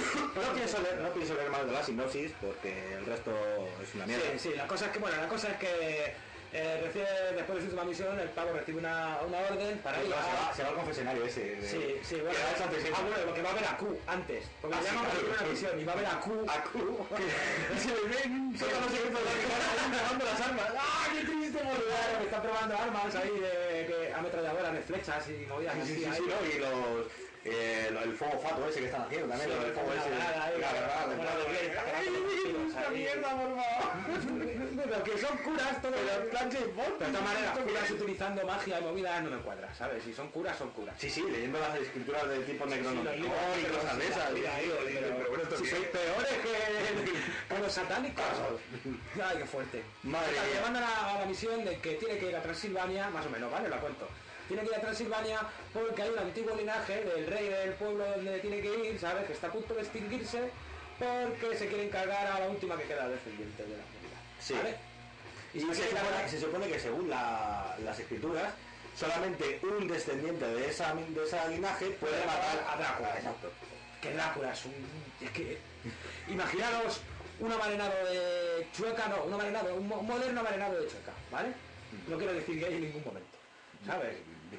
No pienso leer, no pienso leer más de la sinopsis porque el resto es una mierda. Sí, sí, la cosa es que, bueno, la cosa es que eh, recibe, después de su última misión, el pavo recibe una, una orden para ir se, va, a... se va al confesionario ese. de- Sí, sí, bueno, que era antes, ah, bueno, porque va a ver a Q antes, porque Ah, ya sí, no claro, recibe una sí. misión y va a ver a Q. A Q, que se le ven un sótano secreto de la Vaticano ahí probando las armas. ¡Ah, qué triste, Claro, boludo! que están probando armas ahí de, que ametralladoras de flechas y movidas Sí, así. sí, sí, ahí. sí, ¿no? Y los... Eh, lo- el fuego fato ese que están haciendo también, Sí, lo del fuego la ese. granada ahí, la granada, como la de la- Blade, ¡Ay, esa ¡Esta mierda, por favor! Pero que son curas todo Pero el en plan James Bond, De todas maneras, ¿esto qué curas es? utilizando magia y movidas no me cuadra, ¿sabes? Si son curas, son curas. Sí, sí, leyendo las escrituras de tipo Sí, Necronomicon los libros, y cosas de esas. mira, y- digo, y- pero- pero bueno, esto si qué sois es. peores que, que los satánicos. Ay, qué fuerte. Madre Total, mía. le mandan a, a la misión de que tiene que ir a Transilvania, más o menos, ¿vale? La cuento. Tiene que ir a Transilvania porque hay un antiguo linaje del rey del pueblo donde tiene que ir, ¿sabes? Que está a punto de extinguirse porque se quiere encargar a la última que queda descendiente de la humanidad. Sí. ¿Vale? Y se se quiere supone, encargar- se supone que según la- las escrituras, solamente un descendiente de esa, de esa linaje puede matar a Drácula. Exacto. Que Drácula es un... Es que... Imaginaros un marinado de Chueca, no, un marinado, un, mo- un moderno marinado de Chueca, ¿vale? No quiero decir gay en ningún momento, ¿sabes?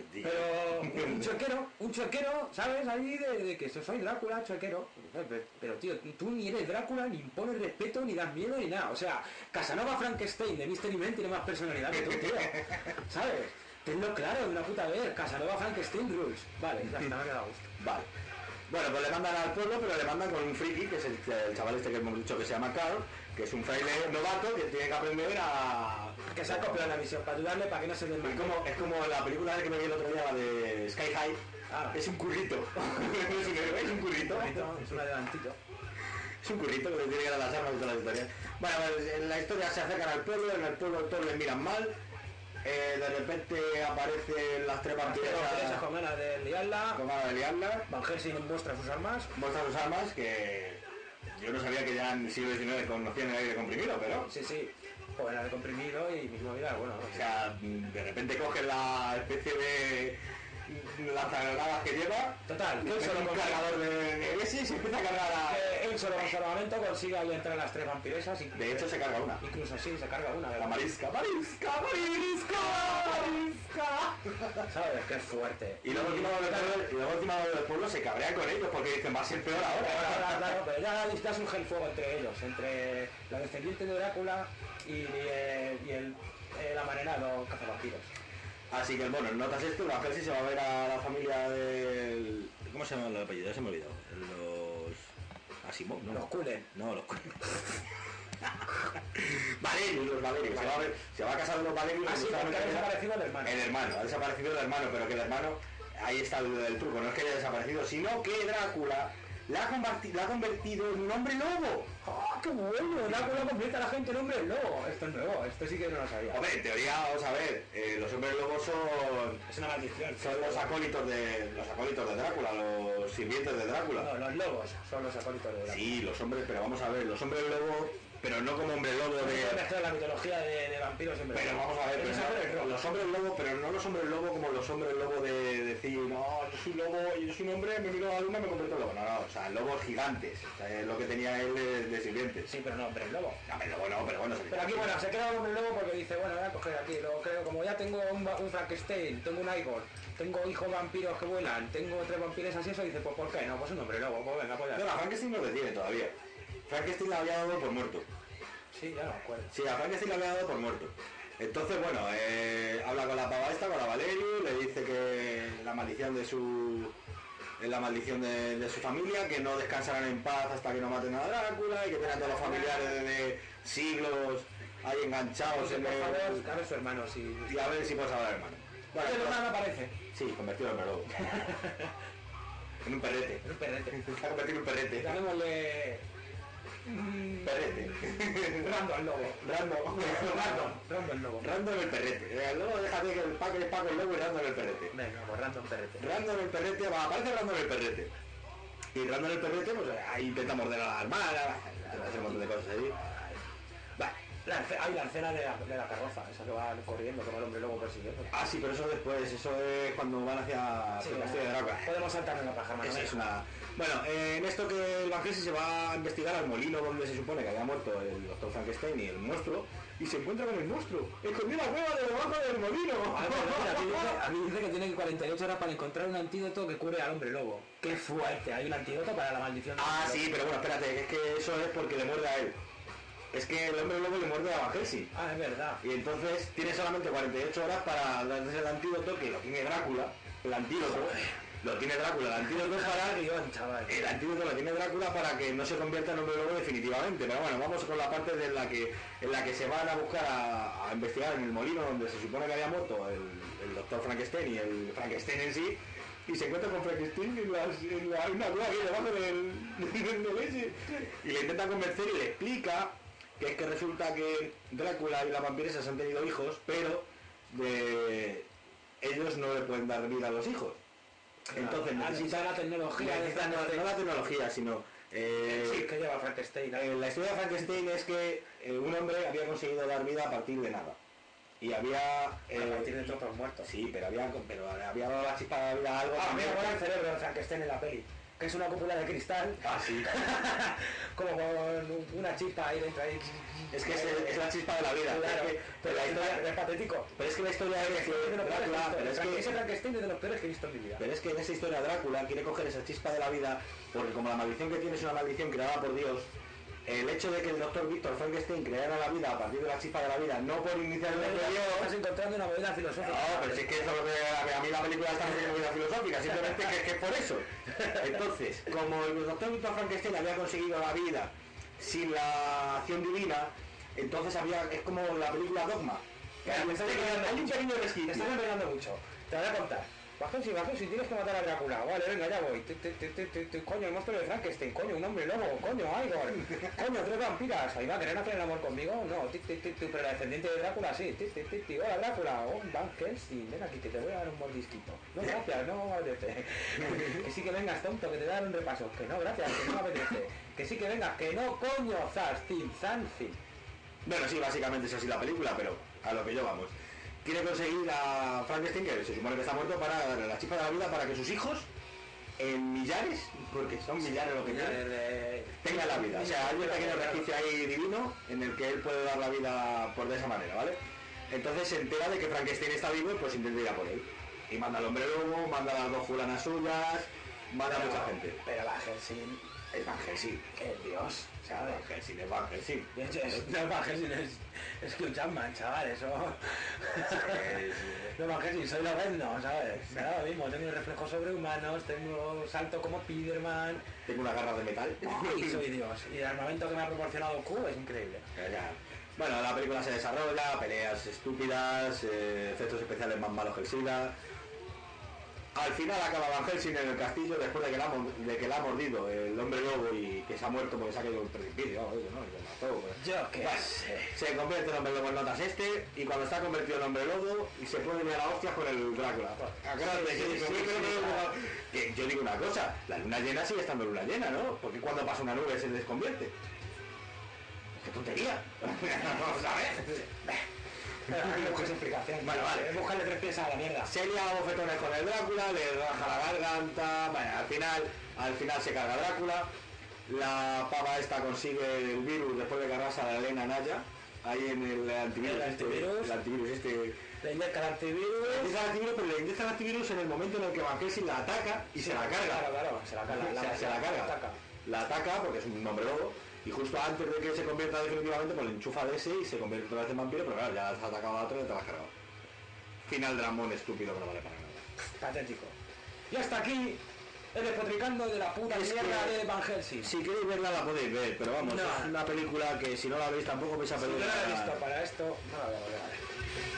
Pero un chuequero, un chuequero, ¿sabes? Ahí de, de que soy Drácula, chuequero. Pero, pero, tío, tú ni eres Drácula, ni impones respeto, ni das miedo, ni nada. O sea, Casanova Frankenstein de Mystery Men tiene más personalidad que tú, tío. ¿Sabes? Tenlo claro de una puta vez. Casanova Frankenstein rules. Vale, ya está, me ha quedado a gusto. Vale. Bueno, pues le mandan al pueblo, pero le mandan con un friki, que es el, el chaval este que hemos dicho que se llama Carl, que es un fraile novato que tiene que aprender a... Que se ha copiado la misión para ayudarle para que no se Es desmaye. como, es como la película que me vi el otro día, la de Sky High. Ah. Es un currito. es, un, es un currito. Es un adelantito. Es un currito que le tiene que dar las armas y todas las historias. Bueno, pues en la historia se acercan al pueblo, en el pueblo todos les miran mal. Eh, de repente aparecen las tres Esa vampiras con ganas de liarla. con ganas de liarla. Van Helsing muestra sus armas. Muestran sus armas que yo no sabía que ya en el siglo diecinueve conocían el aire comprimido, pero... Sí, sí. Pues era de comprimido y mismo vida, bueno. O sea, de repente cogen la especie de lanzagranadas que lleva, Total, que él mete solo un con cargador de, de ese y se empieza a cargar a... Eh, él solo con su armamento consigue ahí entrar las tres vampiresas. Incluso, De hecho se carga una. incluso sí, se carga una. La ¿verdad? marisca, marisca, marisca, marisca. ¿Sabes? Qué fuerte. Y luego encima del pueblo, y luego encima del pueblo se cabrean con ellos porque dicen va a ser peor Ahora, ahora. ahora, claro, pero ya, ya surge el fuego entre ellos, entre la descendiente de Drácula y, eh, y el, el amarenado cazavampiros. Así que bueno, notas esto, Van Helsing se va a ver a la familia del... ¿Cómo se llama el apellido? Ya se me ha olvidado. Los... Asimov, ¿no? Los Cullen. No, los Cullen. Valerius, los Valerius. Se va a, ver, se va a casar con los Valerius. Ah, sí, y porque ha justamente desaparecido el hermano. El hermano, ha desaparecido el hermano, pero que el hermano... Ahí está el, el truco, no es que haya desaparecido, sino que Drácula la ha, converti- la ha convertido en un hombre lobo. ¡Oh, qué bueno! Drácula convierte a la gente en hombre lobo. Esto es nuevo, esto sí que no lo sabía. Hombre, en teoría, vamos a ver, eh, los hombres lobos son... Es una maldición. Son los acólitos de los acólitos de Drácula, los sirvientes de Drácula. No, los lobos son los acólitos de Drácula. Sí, los hombres, pero vamos a ver, los hombres lobo pero no como hombre lobo de de... mezclar la mitología de, de vampiros y hombres Pero lobo. vamos a ver, Pero pero esa es el no, rock. los hombres lobo, pero no los hombres lobo como los hombres lobo de decir, no, yo soy lobo, yo soy un hombre, me miro a la luna y me convierto en lobo. No, no, o sea, lobos gigantes, o sea, es lo que tenía él de, de sirvientes. Sí, pero no hombres lobo. A ver, lobo no, pero bueno, se Pero aquí, bueno, se queda un hombre lobo porque dice, bueno, voy a coger aquí, lo creo, como ya tengo un, va- un Frankenstein, tengo un Igor, tengo hijos vampiros que vuelan, tengo tres vampiros así, eso, dice, pues ¿por qué no? Pues un hombre lobo, pues venga, pues ya No, está. a Frankenstein no lo detiene todavía. Frankenstein la había dado por muerto. Sí, ya no me acuerdo. Sí, a Frankenstein le había dado por muerto. Entonces, bueno, eh, habla con la pava esta, con la Valerio, le dice que la maldición de su... es la maldición de, de su familia, que no descansarán en paz hasta que no maten a Drácula y que tengan todos los familiares desde siglos ahí enganchados Pues, en por el... favor, a ver su hermano, si... Y a ver si puedes hablar, hermano. Bueno, el pues- hermano aparece. sí, convertido en lobo. En un perrete. Es un perrete. Se ha convertido en un perrete. Llamémosle... mm, Perrete. Rando al lobo. Rando. Random, Rando el lobo. Rando en el perrete. El lobo déjate que el Paco es Paco el lobo y Rando en el perrete. Venga, pues Random perrete. Rando en el perrete, va, aparece Rando en el perrete. Y Rando en el perrete, pues ahí intenta morder a la hermana, intenta hacer un montón de cosas ahí. Va. La, esce- hay la escena de la, de la carroza, esa que va corriendo, que va el hombre lobo persiguiendo. Ah, sí, pero eso después, eso es cuando van hacia Sí, el castillo de Drácula. podemos saltarnos la paja, mano. Eso es una... Bueno, eh, en esto que el Van Helsing se va a investigar al molino donde se supone que había muerto el doctor Frankenstein y el monstruo, y se encuentra con el monstruo, escondido la cueva de debajo del molino. A ver, pero aquí dice, aquí dice que tiene cuarenta y ocho horas para encontrar un antídoto que cure al hombre lobo. ¡Qué fuerte! Hay un antídoto para la maldición del Ah, hombre sí, lobo. pero bueno, espérate, es que eso es porque le muerde a él. Es que el hombre lobo le muerde a Van Helsing. Ah, es verdad. Y entonces tiene solamente cuarenta y ocho horas para darse el antídoto, que lo tiene Drácula, el antídoto, lo tiene Drácula, el antídoto es para... Guión, chaval. El antídoto lo tiene Drácula para que no se convierta en hombre lobo definitivamente. Pero bueno, vamos con la parte de la que, en la que se van a buscar a, a investigar en el molino donde se supone que había muerto el, el doctor Frankenstein y el Frankenstein en sí. Y se encuentra con Frankenstein en, las, en la, una cueva aquí debajo del, del, del ese. Y le intenta convencer y le explica que es que resulta que Drácula y la vampiresa han tenido hijos, pero de ellos no le pueden dar vida a los hijos. Entonces Ah, necesitan la tecnología de necesitan no, Frankenstein. no la tecnología, sino eh, Sí, que lleva Frankenstein. eh, la historia de Frankenstein es que eh, un hombre había conseguido dar vida a partir de nada. Y había... Eh, eh, tiene trozos muertos. sí, pero había, pero había dado la chispa de la vida a algo... Ah, también. mira, el cerebro de Frankenstein en la peli. Que es una cúpula de cristal. Ah, sí. Como con una chispa ahí dentro. Ahí. Es que es, es la chispa de la vida. Claro, Es que- pero la historia es patético. pero es que la historia es que Es de los peores que he Drácula... visto. Pero es Frank- Ese que, Frankenstein es de los peores que he visto en mi vida. pero es que en esa historia Drácula quiere coger esa chispa de la vida porque como la maldición que tiene es una maldición creada por Dios, el hecho de que el doctor Víctor Frankenstein creara la vida a partir de la chispa de la vida, no por iniciativa de Dios... Estás encontrando una movida filosófica. No, pero si es que eso es lo que a a mí la película está haciendo vida filosófica, simplemente que, que es por eso. Entonces, como el doctor Víctor Frankenstein había conseguido la vida sin la acción divina, entonces había, es como la película Dogma. Que hay, un estás pequeño- enredando hay un mucho. pequeño Te resquicio. estás enredando mucho. Te voy a contar. Bajen si bajen si tienes que matar a Drácula. Vale, venga, ya voy. Te- te- te- te- te- te- Coño, el monstruo de Frankenstein. Coño, un hombre lobo. Coño, Igor. Coño, tres vampiras. Ahí va a querer hacer el amor conmigo. No, ti, ti, ti, ti, pero la descendiente de Drácula sí. Ti, ti, ti, ti. Hola, Drácula. Oh, Van Helsing. Ven aquí, que te voy a dar un mordisquito. No, gracias, no me apetece. Que sí que vengas, tonto, que te dan un repaso. Que no, gracias, que no me apetece. Que sí que vengas, que no, coño. Zastin, Zanzin. Bueno, sí, básicamente es así la película, pero a lo que yo vamos. Quiere conseguir a Frankenstein, que se supone que está muerto, para darle la chispa de la vida para que sus hijos, en millares, porque son millares lo que tienen, tenga la vida. O sea, hay un pequeño resquicio ahí divino en el que él puede dar la vida por de esa manera, ¿vale? Entonces se entera de que Frankenstein está vivo y pues intenta ir a por él. Y manda al hombre lobo, manda a las dos fulanas suyas, manda a mucha gente. Pero Van Helsing, Es Van Helsing. que es Dios, O sea, ¿sabes? Van Helsing es Van Helsing. De hecho, es, no es Van Helsing, es, es Hugh Jackman, chaval, eso... No, Van Helsing, soy Lobezno, ¿sabes? Me da lo mismo, tengo reflejos sobrehumanos, tengo salto como Spiderman... Tengo unas garras de metal. Y soy Dios. Y el armamento que me ha proporcionado Q es increíble. Ya, ya. Bueno, la película se desarrolla, peleas estúpidas, eh, efectos especiales más malos que el SIDA. Al final acaba Van Helsing en el castillo después de que, la, ha mor- de que la ha mordido el hombre lobo y que se ha muerto porque se ha caído un precipicio, ¿no? Eso, ¿no? Y lo mató, pues. Yo qué Bueno, sé. se convierte en hombre lobo en notas este y cuando está convertido en hombre lobo y se puede ir a la hostia con el Drácula. Acuérdate Sí, que sí, se sí, convierte en sí, hombre sí, lobo. Que yo digo una cosa, la luna llena sigue estando luna llena, ¿no? Porque cuando pasa una nube se desconvierte. ¡Qué tontería! Vamos a ver. Hay muchas explicaciones. Bueno, vale. Es buscarle tres pies a la mierda. Se lía a bofetones con el Drácula, le raja la garganta, bueno, al final, al final se carga Drácula. La pava esta consigue el virus después de cargarse a la Elena Naya, ahí en el antivirus. El antivirus. Este, el antivirus este. Le inyecta el antivirus. Le inyecta el antivirus, pero le inyecta el antivirus en el momento en el que Van Helsing la ataca y se la carga. Claro, claro, se la carga. Se la- se la carga. ataca. La ataca porque es un hombre lobo y justo antes de que se convierta definitivamente pues le enchufa de ese y se convierte otra vez en vampiro, pero claro, ya has atacado a otro y te la has cargado. Final dramón estúpido que no vale para nada. Patético. Y hasta aquí el despotricando de la puta Es mierda que- de Van Helsing. Si queréis verla la podéis ver, pero vamos, No. es una película que si no la veis tampoco vais a Si perder yo no la he nada. visto para esto, no la voy a volver a ver.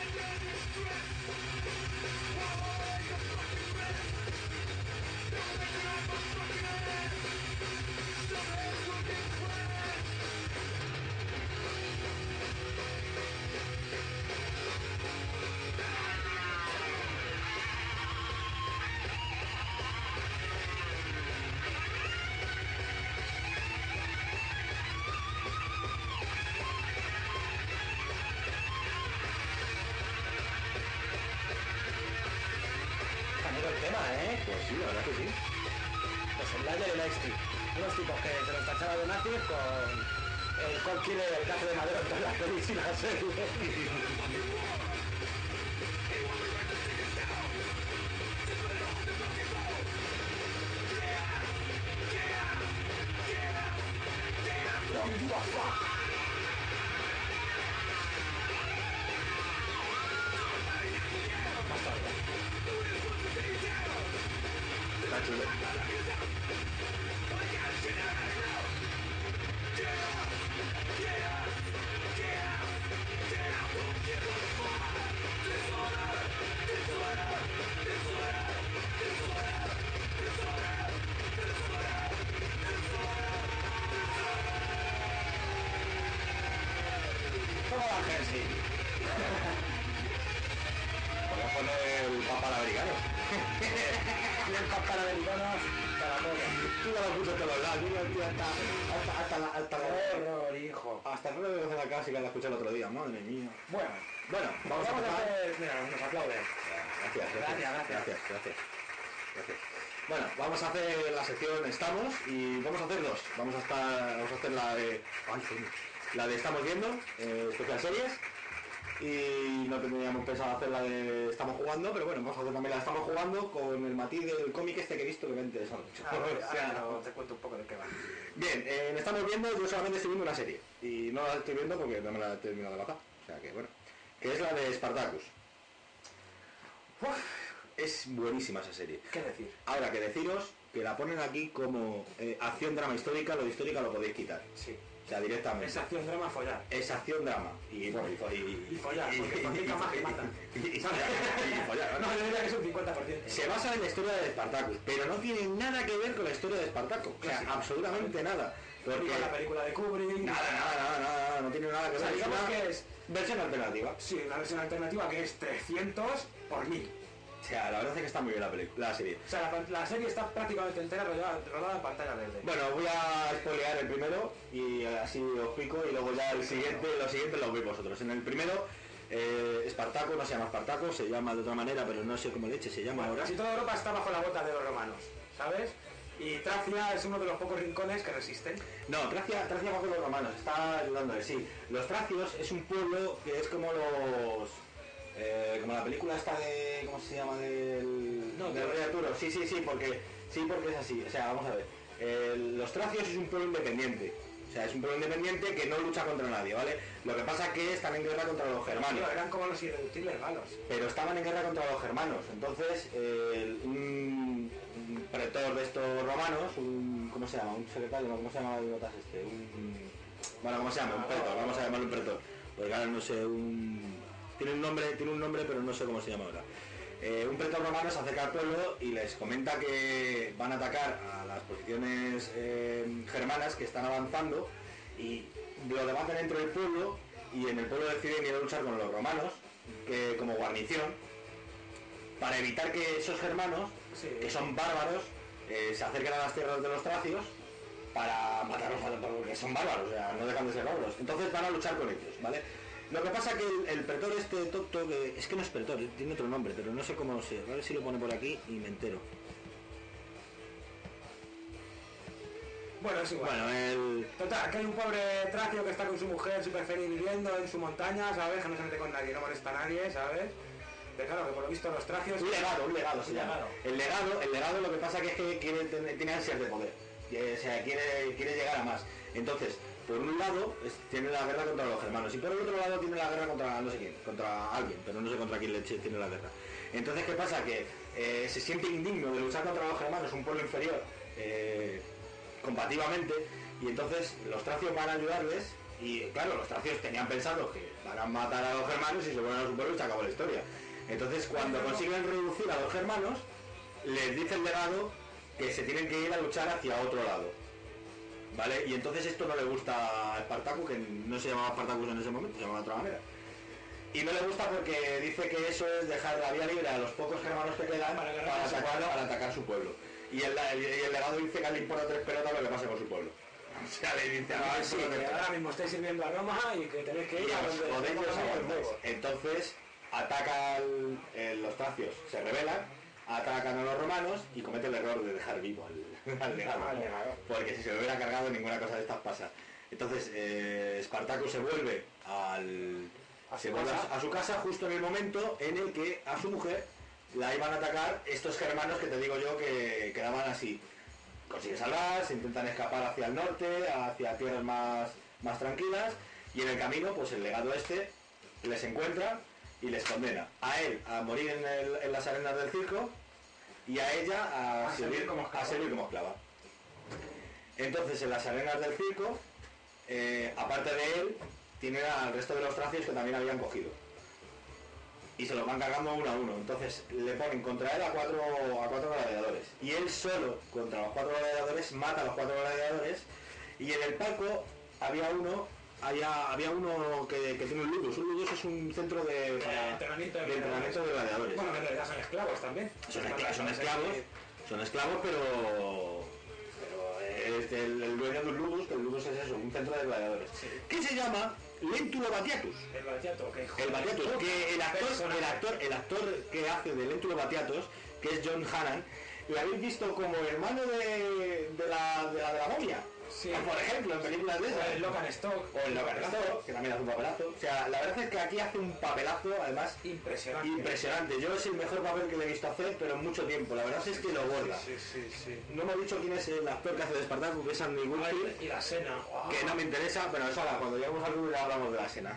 Canero el tema, ¿eh? Pues sí, la verdad que sí. Pues el Layer y el Extreme. Unos tipos que se los tachaban de nazis con el Corky del cazo de madera en todas las pelis y las series. Está chulo. Toma Van Helsing. Voy a poner el papa al americano. Y el papa americano para todo. Tú ya lo puso todos los lados, tío, tío, hasta, hasta, hasta, la, hasta, la, Horror, hijo. hasta el ruido de la casa y que la escuché el otro día, madre mía. Bueno, Bueno, vamos, vamos a a empezar. hacer... Mira, nos aplauden. Gracias, gracias, Gracias, gracias. gracias, gracias, gracias. Bueno, vamos a hacer la sección Estamos y vamos a hacer dos. Vamos a estar, vamos a hacer la de, ay, coño, la de Estamos viendo, eh, especial series. Y no teníamos pensado hacer la de Estamos jugando, pero bueno, vamos a hacer también la de Estamos jugando con el matiz del cómic este que he visto que me ha interesado mucho. A ver, O sea, ahora te cuento un poco de qué va. Bien, eh, en Estamos viendo, yo solamente estoy viendo una serie y no la estoy viendo porque no me la he terminado de bajar. O sea que bueno, que es la de Spartacus. Uf, es buenísima esa serie. ¿Qué decir? Ahora que deciros que la ponen aquí como eh, acción drama histórica, lo de histórica lo podéis quitar. Sí. O sea, directamente. Es acción, drama, follar. Es acción drama. Y bueno, y, fo- y, Y follar, porque fabrica más que matan. y, y follar, y follar, ¿no? No, yo diría que es un cincuenta por ciento. Se basa en la historia de Spartacus, pero no tiene nada que ver con la historia de Spartacus. O sea, Sí. absolutamente nada. Ni Porque con la película de Kubrick. nada, nada, nada, nada, nada, no tiene nada que O sea, ver. Es digamos una que es... versión alternativa. Sí, una versión alternativa que es trescientos por mil. O sea, la verdad es que está muy bien la película, la serie. O sea, la, la serie está prácticamente entera rodada, rodada en pantalla verde. Bueno, voy a spoilear el primero y así os pico y luego ya el siguiente, los siguientes los veis vosotros. En el primero, eh, Espartaco no se llama Espartaco, se llama de otra manera, pero no sé cómo leche se llama ahora. Casi toda Europa está bajo la bota de los romanos, ¿sabes? Y Tracia es uno de los pocos rincones que resisten. No, Tracia, Tracia bajo los romanos, está ayudándole, sí. Los tracios es un pueblo que es como los... eh, como la película esta de... ¿cómo se llama? Del... No, del tío. Rey Arturo. Sí, sí, sí, porque... Sí, porque es así. O sea, vamos a ver. Eh, los tracios es un pueblo independiente. O sea, es un pueblo independiente que no lucha contra nadie, ¿vale? Lo que pasa es que están en guerra contra los germanos. Tío, eran como los irreductibles malos. Pero estaban en guerra contra los germanos. Entonces, eh, un, un pretor de estos romanos, un, ¿cómo se llama? Un secretario, ¿no? ¿Cómo se llama el notas este? Un, bueno, ¿cómo se llama? Un pretor, vamos a llamarlo un pretor. Porque ahora no sé, un... Tiene un nombre, tiene un nombre, pero no sé cómo se llama ahora. Eh, un pretor romano se acerca al pueblo y les comenta que van a atacar a las posiciones eh, germanas que están avanzando y lo debaten dentro del pueblo y en el pueblo deciden ir a luchar con los romanos que como guarnición para evitar que esos germanos, Sí. que son bárbaros, eh, se acerquen a las tierras de los tracios para matarlos a por lo que son bárbaros, o sea, no dejan de ser bárbaros. Entonces van a luchar con ellos, ¿vale? Lo que pasa que el, el pretor este Tocto, que es que no es pretor, tiene otro nombre, pero no sé cómo se... A ver si lo pone por aquí y me entero. Bueno, es igual. Bueno, el... Total, que hay un pobre tracio que está con su mujer súper feliz viviendo en su montaña, ¿sabes? Que no se mete con nadie, no molesta a nadie, ¿sabes? Pero claro, que por lo visto los tracios... Un legado, un legado se Un llama. legado. El legado, el legado lo que pasa que es que quiere, tener- tiene ansias de poder. Y, O sea, quiere, quiere llegar a más. Entonces, por un lado es- tiene la guerra contra los germanos y por el otro lado tiene la guerra contra no sé quién, contra alguien, pero no sé contra quién le eche- tiene la guerra. Entonces, ¿qué pasa? Que eh, se siente indigno de luchar contra los germanos, un pueblo inferior, eh, combativamente, y entonces los tracios van a ayudarles y claro, los tracios tenían pensado que van a matar a los germanos y se vuelven a su pueblo y se acabó la historia. Entonces, cuando consiguen reducir a los germanos, les dice el legado que se tienen que ir a luchar hacia otro lado. ¿Vale? Y entonces esto no le gusta a Espartaco, que no se llamaba Espartacus en ese momento, se llamaba de otra manera. Y no le gusta porque dice que eso es dejar la vía libre a los pocos germanos que quedan para, para, atacar, para atacar su pueblo. Y el, el, y el legado dice que le importa tres pelotas lo que pase con su pueblo. O sea, le dice a Ah, mí sí, me importa que tres ahora mismo estáis sirviendo a Roma y que tenéis que ir y a os donde... jodéis donde los os aguantáis. huevos. Entonces atacan eh, los tracios, se rebelan, atacan a los romanos y cometen el error de dejar vivo al, al legado. Al legado. Porque si se lo hubiera cargado ninguna cosa de estas pasa. Entonces eh, Espartaco se vuelve al A se su vuelve casa. a su casa justo en el momento en el que a su mujer la iban a atacar estos germanos que te digo yo que quedaban así. Consiguen salvar, se intentan escapar hacia el norte, hacia tierras más, más tranquilas, y en el camino pues el legado este les encuentra y les condena a él a morir en, el- en las arenas del circo y a ella a, A servir servir, como esclava. a servir como esclava. Entonces en las arenas del circo, eh, aparte de él, tienen al resto de los tracios que también habían cogido. Y se los van cargando uno a uno. Entonces le ponen contra él a cuatro, a cuatro gladiadores. Y él solo contra los cuatro gladiadores mata a los cuatro gladiadores. Y en el palco había uno, había, había uno que, que tiene un ludus. Un ludus es un centro de, para- entrenamiento de de entrenamiento de gladiadores. Bueno, que en realidad son esclavos también. Son, escla- son esclavos, son esclavos, pero, pero es el, el dueño de un ludus, que el ludus es eso, un centro de gladiadores. Sí. Que se llama Lentulo Batiatus. El Batiato, que El Batiatus, que el actor, el actor, el actor que hace de Lentulo Batiatus, que es John Hannan, ¿lo habéis visto como hermano de, de la de la de la momia? Sí. Por ejemplo, en películas de esas. el Locan Stock. O en Logan Stock, que también hace un papelazo. O sea, la verdad es que aquí hace un papelazo, además, Impresionante. impresionante. Yo es el mejor papel que le he visto hacer, pero en mucho tiempo. La verdad es que lo borda. Sí, sí, sí. No me he dicho quién es el actor que hace de Espartaco, que es Andy Whitfield, Y la Sena. ¡Guau! que no me interesa, pero eso ahora, cuando lleguemos al club ya hablamos de la escena.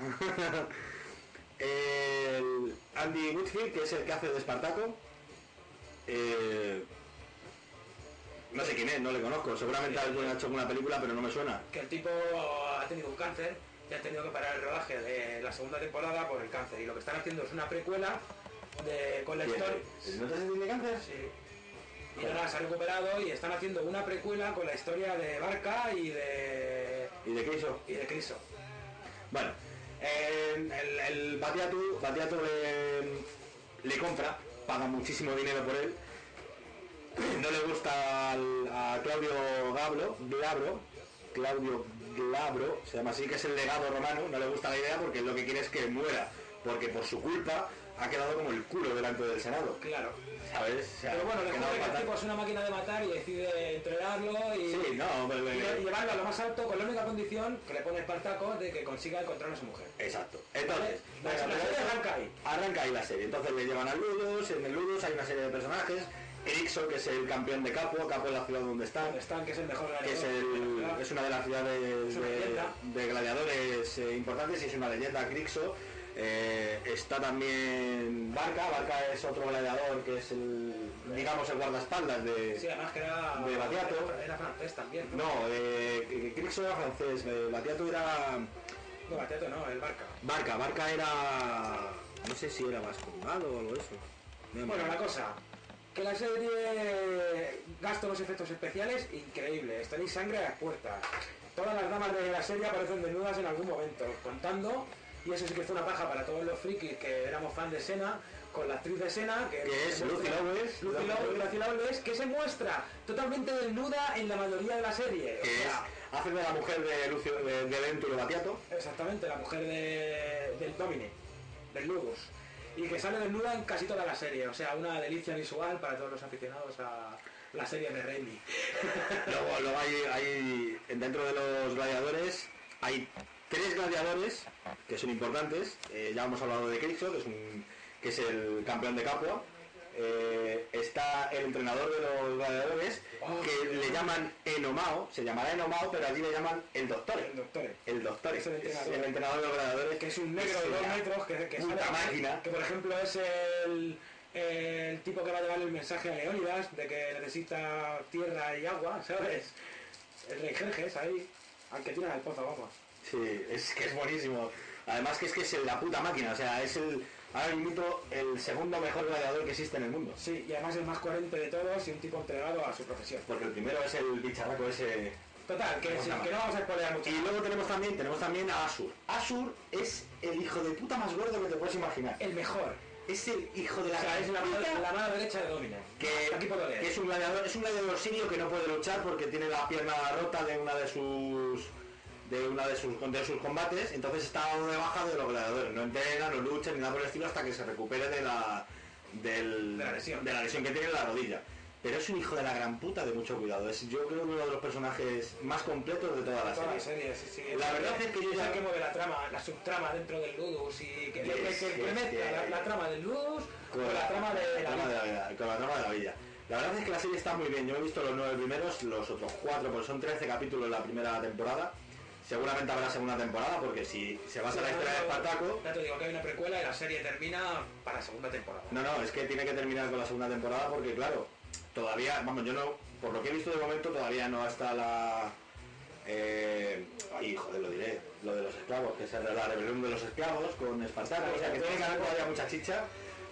El Andy Whitfield, que es el que hace de Espartaco, eh, no sé quién es, no le conozco, seguramente alguien ha hecho alguna película, pero no me suena. Que el tipo ha tenido un cáncer y ha tenido que parar el rodaje de la segunda temporada por el cáncer. Y lo que están haciendo es una precuela de, con la historia... ¿No te tiene cáncer? Sí. Y ahora se ha recuperado y están haciendo una precuela con la historia de Barca y de... ¿Y de qué hizo? y de Criso. Bueno, el, el, el Batiatu, Batiatu le, le compra, paga muchísimo dinero por él. No le gusta al- a Claudio Gabro, Glabro, Claudio Glabro, se llama así, que es el legado romano, no le gusta la idea porque él lo que quiere es que muera, porque por su culpa ha quedado como el culo delante del Senado, Claro. ¿sabes? O sea, Pero bueno, que descubre no que el mata- tipo es una máquina de matar y decide entrenarlo y... Sí, no, pero- y lle- llevarlo a lo más alto con la única condición que le pone Espartaco de que consiga encontrar a su mujer. Exacto. Entonces, La- bueno, la pero serie eso- arranca ahí. Arranca ahí la serie. Entonces le llevan al Ludus, en el Ludus hay una serie de personajes. Erixo, que es el campeón de Capo, Capo es la ciudad donde está, Donde están, que es el mejor que es, gladiador. el, es una de las ciudades Es una de, leyenda. de gladiadores eh, importantes y es una leyenda. Crixo. Eh, está también Barca, Barca es otro gladiador que es el, digamos, el guardaespaldas de... Sí, además que era... de Batiato. Era, era francés también, ¿no? No, eh, Crixo era francés, eh, Batiato era... No, Batiato no, el Barca. Barca, Barca era... no sé si era vascongado o algo de eso. No me Bueno, la acuerdo. cosa, que la serie gasta unos efectos especiales increíbles, tenéis sangre a las puertas. Todas las damas de la serie aparecen desnudas en algún momento, contando, y eso sí que fue una paja para todos los frikis que éramos fan de Senna, con la actriz de Senna, que, Que es se Lucy muestra- Lawless. Lucy Lawless, Lucy Lawless, que se muestra totalmente desnuda en la mayoría de la serie. O Que es, sea, hace de la mujer de Lucio de, de Venturo Battiato. Exactamente, la mujer de, del Domine, del Ludus. Y que sale desnuda en casi toda la serie, o sea, una delicia visual para todos los aficionados a la serie de Raimi. Luego, luego hay, hay, dentro de los gladiadores, hay tres gladiadores que son importantes. Eh, ya hemos hablado de Cristo, que es, un, que es el campeón de Capua. Eh, está el entrenador de los gladiadores, Oh, que le llaman Enomao, se llamará Enomao, pero allí le llaman el doctor. El doctor, El doctor Es el entrenador. el entrenador de los gladiadores, que es un negro de dos la metros, que, que puta sale- máquina. que por ejemplo es el, el tipo que va a llevar el mensaje a Leónidas de que necesita tierra y agua, ¿sabes? El rey Jerjes ahí, al que tiran al pozo, vamos. Sí, es que es buenísimo. Además que es que es la puta máquina, o sea, es el ahora mismo el segundo mejor gladiador que existe en el mundo. Sí, y además el más coherente de todos y un tipo entregado a su profesión. Porque el primero es el bicharraco ese. Total, que, ¿Cómo se sí, llama? que no vamos a spoilear mucho. Y luego tenemos también, tenemos también a Asur. Asur es el hijo de puta más gordo que te puedes imaginar. El mejor. Es el hijo de O la sea, es la mano, puta la mano derecha de Domine. que, Aquí puedo leer. que es un gladiador, es un gladiador sirio que no puede luchar porque tiene la pierna rota de una de sus de una de sus de sus combates, entonces está dado de baja de los gladiadores, no entrena, no lucha ni nada por el estilo hasta que se recupere de la del, De la lesión. de la lesión que tiene en la rodilla. Pero es un hijo de la gran puta de mucho cuidado. Es yo creo uno de los personajes más completos de toda la Toda la serie. serie, sí, sí. La verdad es que yo es ya- el que mueve la trama, la subtrama dentro del Ludus y que, que, que, Es que que- mezcla que- la, la trama del Ludus con, la, trama de la, trama de vida. la vida, con la trama de la vida. La verdad es que la serie está muy bien. Yo he visto los nueve primeros, los otros cuatro, porque son trece capítulos la primera temporada. Seguramente habrá segunda temporada, porque si se basa en la historia de Espartaco... Ya te digo que hay una precuela y la serie termina para segunda temporada. No, no, es que tiene que terminar con la segunda temporada porque, claro, todavía, vamos, yo no, por lo que he visto de momento, todavía no está la... Eh, ay, joder, lo diré, lo de los esclavos, que es la rebelión de los esclavos con Espartaco, o sea, que tiene que haber todavía mucha chicha.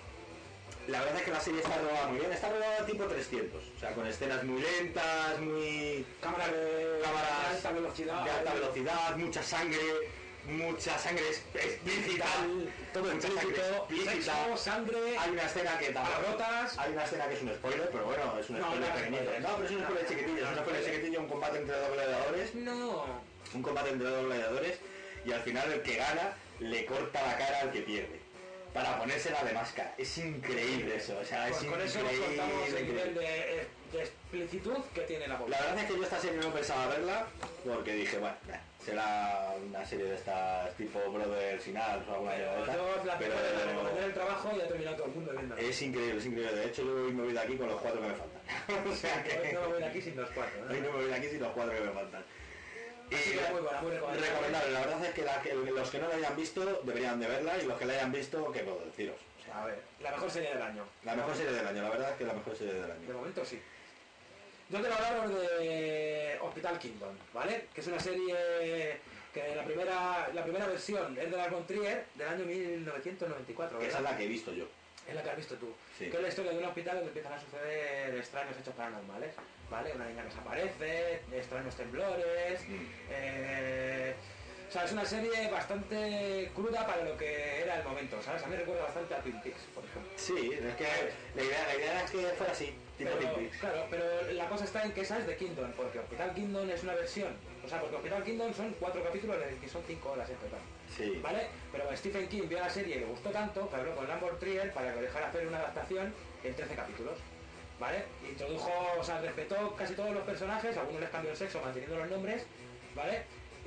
La verdad es que la serie está rodada muy bien, está rodada tipo trescientos, o sea, con escenas muy lentas, muy... Cámaras de, cámaras de alta velocidad. de alta velocidad, mucha sangre, mucha sangre es- explícita, todo mucha sangre explícito, explícita. sexo, sangre, Hay una escena que tampoco- palabrotas. hay una escena que es un spoiler, pero bueno, es un No, spoiler no es pequeñito. spoiler. No, pero es un No, spoiler no, chiquitillo, es no, un no, spoiler spoiler. chiquitillo, un combate entre dos gladiadores, No. un combate entre dos gladiadores, y al final el que gana le corta la cara al que pierde. Para ponérsela de máscara. Es increíble eso, o sea, es Pues con eso nos increíble. contamos el nivel increíble. de, de explicitud que tiene la voz. La verdad es que yo esta serie no pensaba verla porque dije, bueno, nah, será una serie de estas tipo Brothers y nada, o alguna de Pero estas, yo la pero primera vez de recomendar el trabajo y ha terminado todo el mundo viendo. es increíble, es increíble. De hecho, yo hoy me voy de aquí con los cuatro que me faltan. O sea que No me voy de aquí sin los cuatro. ¿no? hoy no me voy de aquí sin los cuatro que me faltan. Así que muy buena, muy recomendable. recomendable. La verdad es que, la que los que no la hayan visto deberían de verla y los que la hayan visto, ¿qué puedo deciros? O sea, A ver, la mejor serie del año. la mejor serie del año, la verdad es que la mejor serie del De año. momento sí. Yo quiero hablaros de Hospital Kingdom, ¿vale? Que es una serie que la primera, la primera versión es de Lars von Trier del año mil novecientos noventa y cuatro, Que esa es ¿verdad? la que he visto yo. Es la que has visto tú. Sí. Que es la historia de un hospital donde empiezan a suceder extraños hechos paranormales, ¿vale? Una niña que desaparece, extraños temblores, Mm. eh... O sea, es una serie bastante cruda para lo que era el momento, ¿sabes? A mí me recuerda bastante a Twin Peaks, por ejemplo. Sí, es que la idea, la idea es que fuera así, tipo Pero, Twin Peaks. claro, pero la cosa está en que esa es de Kingdom, porque Hospital Kingdom es una versión, o sea, porque Hospital Kingdom son cuatro capítulos de que son cinco horas en total, Sí. ¿vale? Pero Stephen King vio la serie y le gustó tanto que habló con Lars von Trier para que lo dejara hacer una adaptación en trece capítulos, ¿vale? Introdujo, o sea, respetó casi todos los personajes, algunos les cambió el sexo manteniendo los nombres, ¿vale?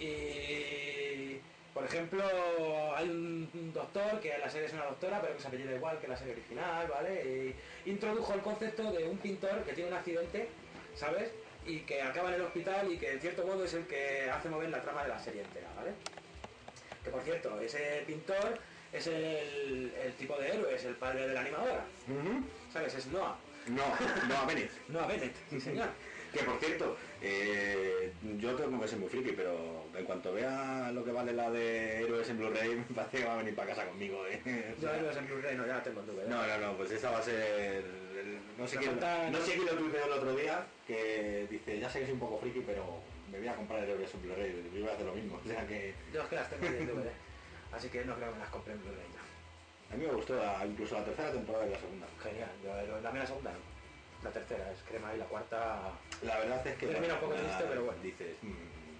Y... Por ejemplo, hay un doctor que en la serie es una doctora, pero que se apellida igual que la serie original, ¿vale? Y introdujo el concepto de un pintor que tiene un accidente, ¿sabes? Y que acaba en el hospital y que en cierto modo es el que hace mover la trama de la serie entera, ¿vale? Que por cierto, ese pintor es el, el tipo de héroe, es el padre de la animadora, Ujú. ¿sabes? Es Noah. No, no a Bennett. Noah Bennett, sí señor. Que por cierto, eh, yo tengo que ser muy friki, pero en cuanto vea lo que vale la de Héroes en Blu-ray, me parece que va a venir para casa conmigo, ¿eh? O Yo sea, héroes en Blu-ray no, ya la tengo en D V D. no, no, no, pues esa va a ser... el- no sé Me quién, falta- no sé quién lo tuiteó el otro día, que dice, ya sé que soy un poco friki, pero me voy a comprar Héroes en Blu-ray, yo voy a hacer lo mismo, o sea que... Yo es que las tengo en D V D, así que no creo que me las compre en Blu-ray ya. A mí me gustó la- incluso la tercera temporada y la segunda. Genial, yo, la primera segunda no. La tercera es crema y la cuarta... La verdad es que... Termina un poco bueno, triste, pero bueno. Dices... mm,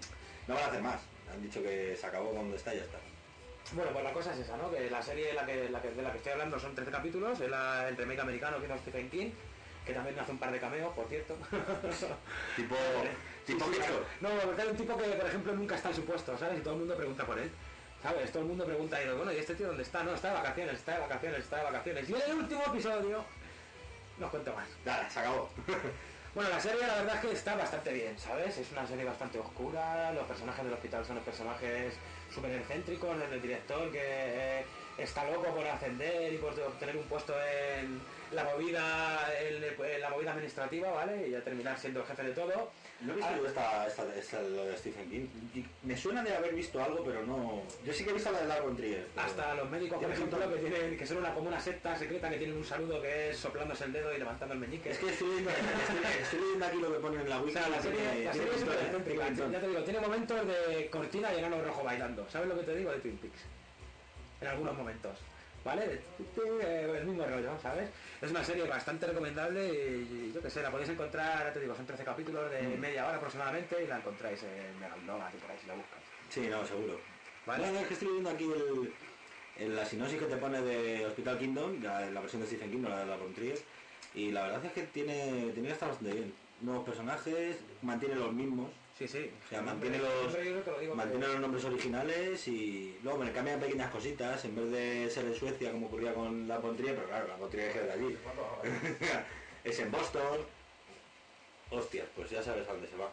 No van a hacer más. Han dicho que se acabó donde está y ya está. Bueno, pues la cosa es esa, ¿no? Que la serie la que, la que, de la que estoy hablando son trece capítulos, es la, el remake americano que hizo Stephen King, que también hace un par de cameos, por cierto. Tipo... Sí, tipo sí, Hitchcock. no, porque hay un tipo que, por ejemplo, nunca está en su puesto, ¿sabes? Y todo el mundo pregunta por él. ¿Sabes? Todo el mundo pregunta y digo, bueno, ¿y este tío dónde está? No, está de vacaciones, está de vacaciones, está de vacaciones. Y en el último episodio... No os cuento más. Nada, se acabó. Bueno, la serie la verdad es que está bastante bien, ¿sabes? Es una serie bastante oscura, los personajes del hospital son los personajes súper excéntricos, desde el director que eh, está loco por ascender y por obtener un puesto en la movida en, en la movida administrativa, ¿vale? Y ya terminar siendo el jefe de todo. No he visto Ah, yo esta, esta, esta, lo de Stephen King. Me suena de haber visto algo, pero no... Yo sí que he visto la de Lars von Trier. pero- Hasta los médicos, por Tiene ejemplo, pinta. que tienen que son una como una secta secreta que tienen un saludo que es soplándose el dedo y levantando el meñique. Es que estoy leyendo, estoy, estoy leyendo aquí lo que ponen en la O wiki. sea, la y serie, tiene- la tiene serie es pintón, súper ¿eh? excéntrica, Tiene pintón. ya te digo, tiene momentos de cortina y enano rojo bailando. ¿Sabes lo que te digo de Twin Peaks? En algunos momentos, ¿vale? De- eh, el mismo rollo, ¿sabes? Es una serie bastante recomendable y yo que sé, la podéis encontrar, ya te digo, son trece capítulos de Mm. media hora aproximadamente y la encontráis en Megaldog, y por ahí si la buscas. Sí, no, seguro. Vale. No, no, es que estoy leyendo aquí el, el- la sinopsis que te pone de Hospital Kingdom, la, la versión de Stephen King, no la de la von Trier, y la verdad es que tiene, tiene que estar bastante bien. Nuevos personajes, mantiene los mismos, Sí, sí. o sea, mantiene los, Siempre yo te lo digo, mantiene pero- los nombres originales y luego me cambian pequeñas cositas, en vez de ser en Suecia como ocurría con la von Trier, pero claro, la von Trier es de allí. Es en Boston. Hostias, pues ya sabes a dónde se va.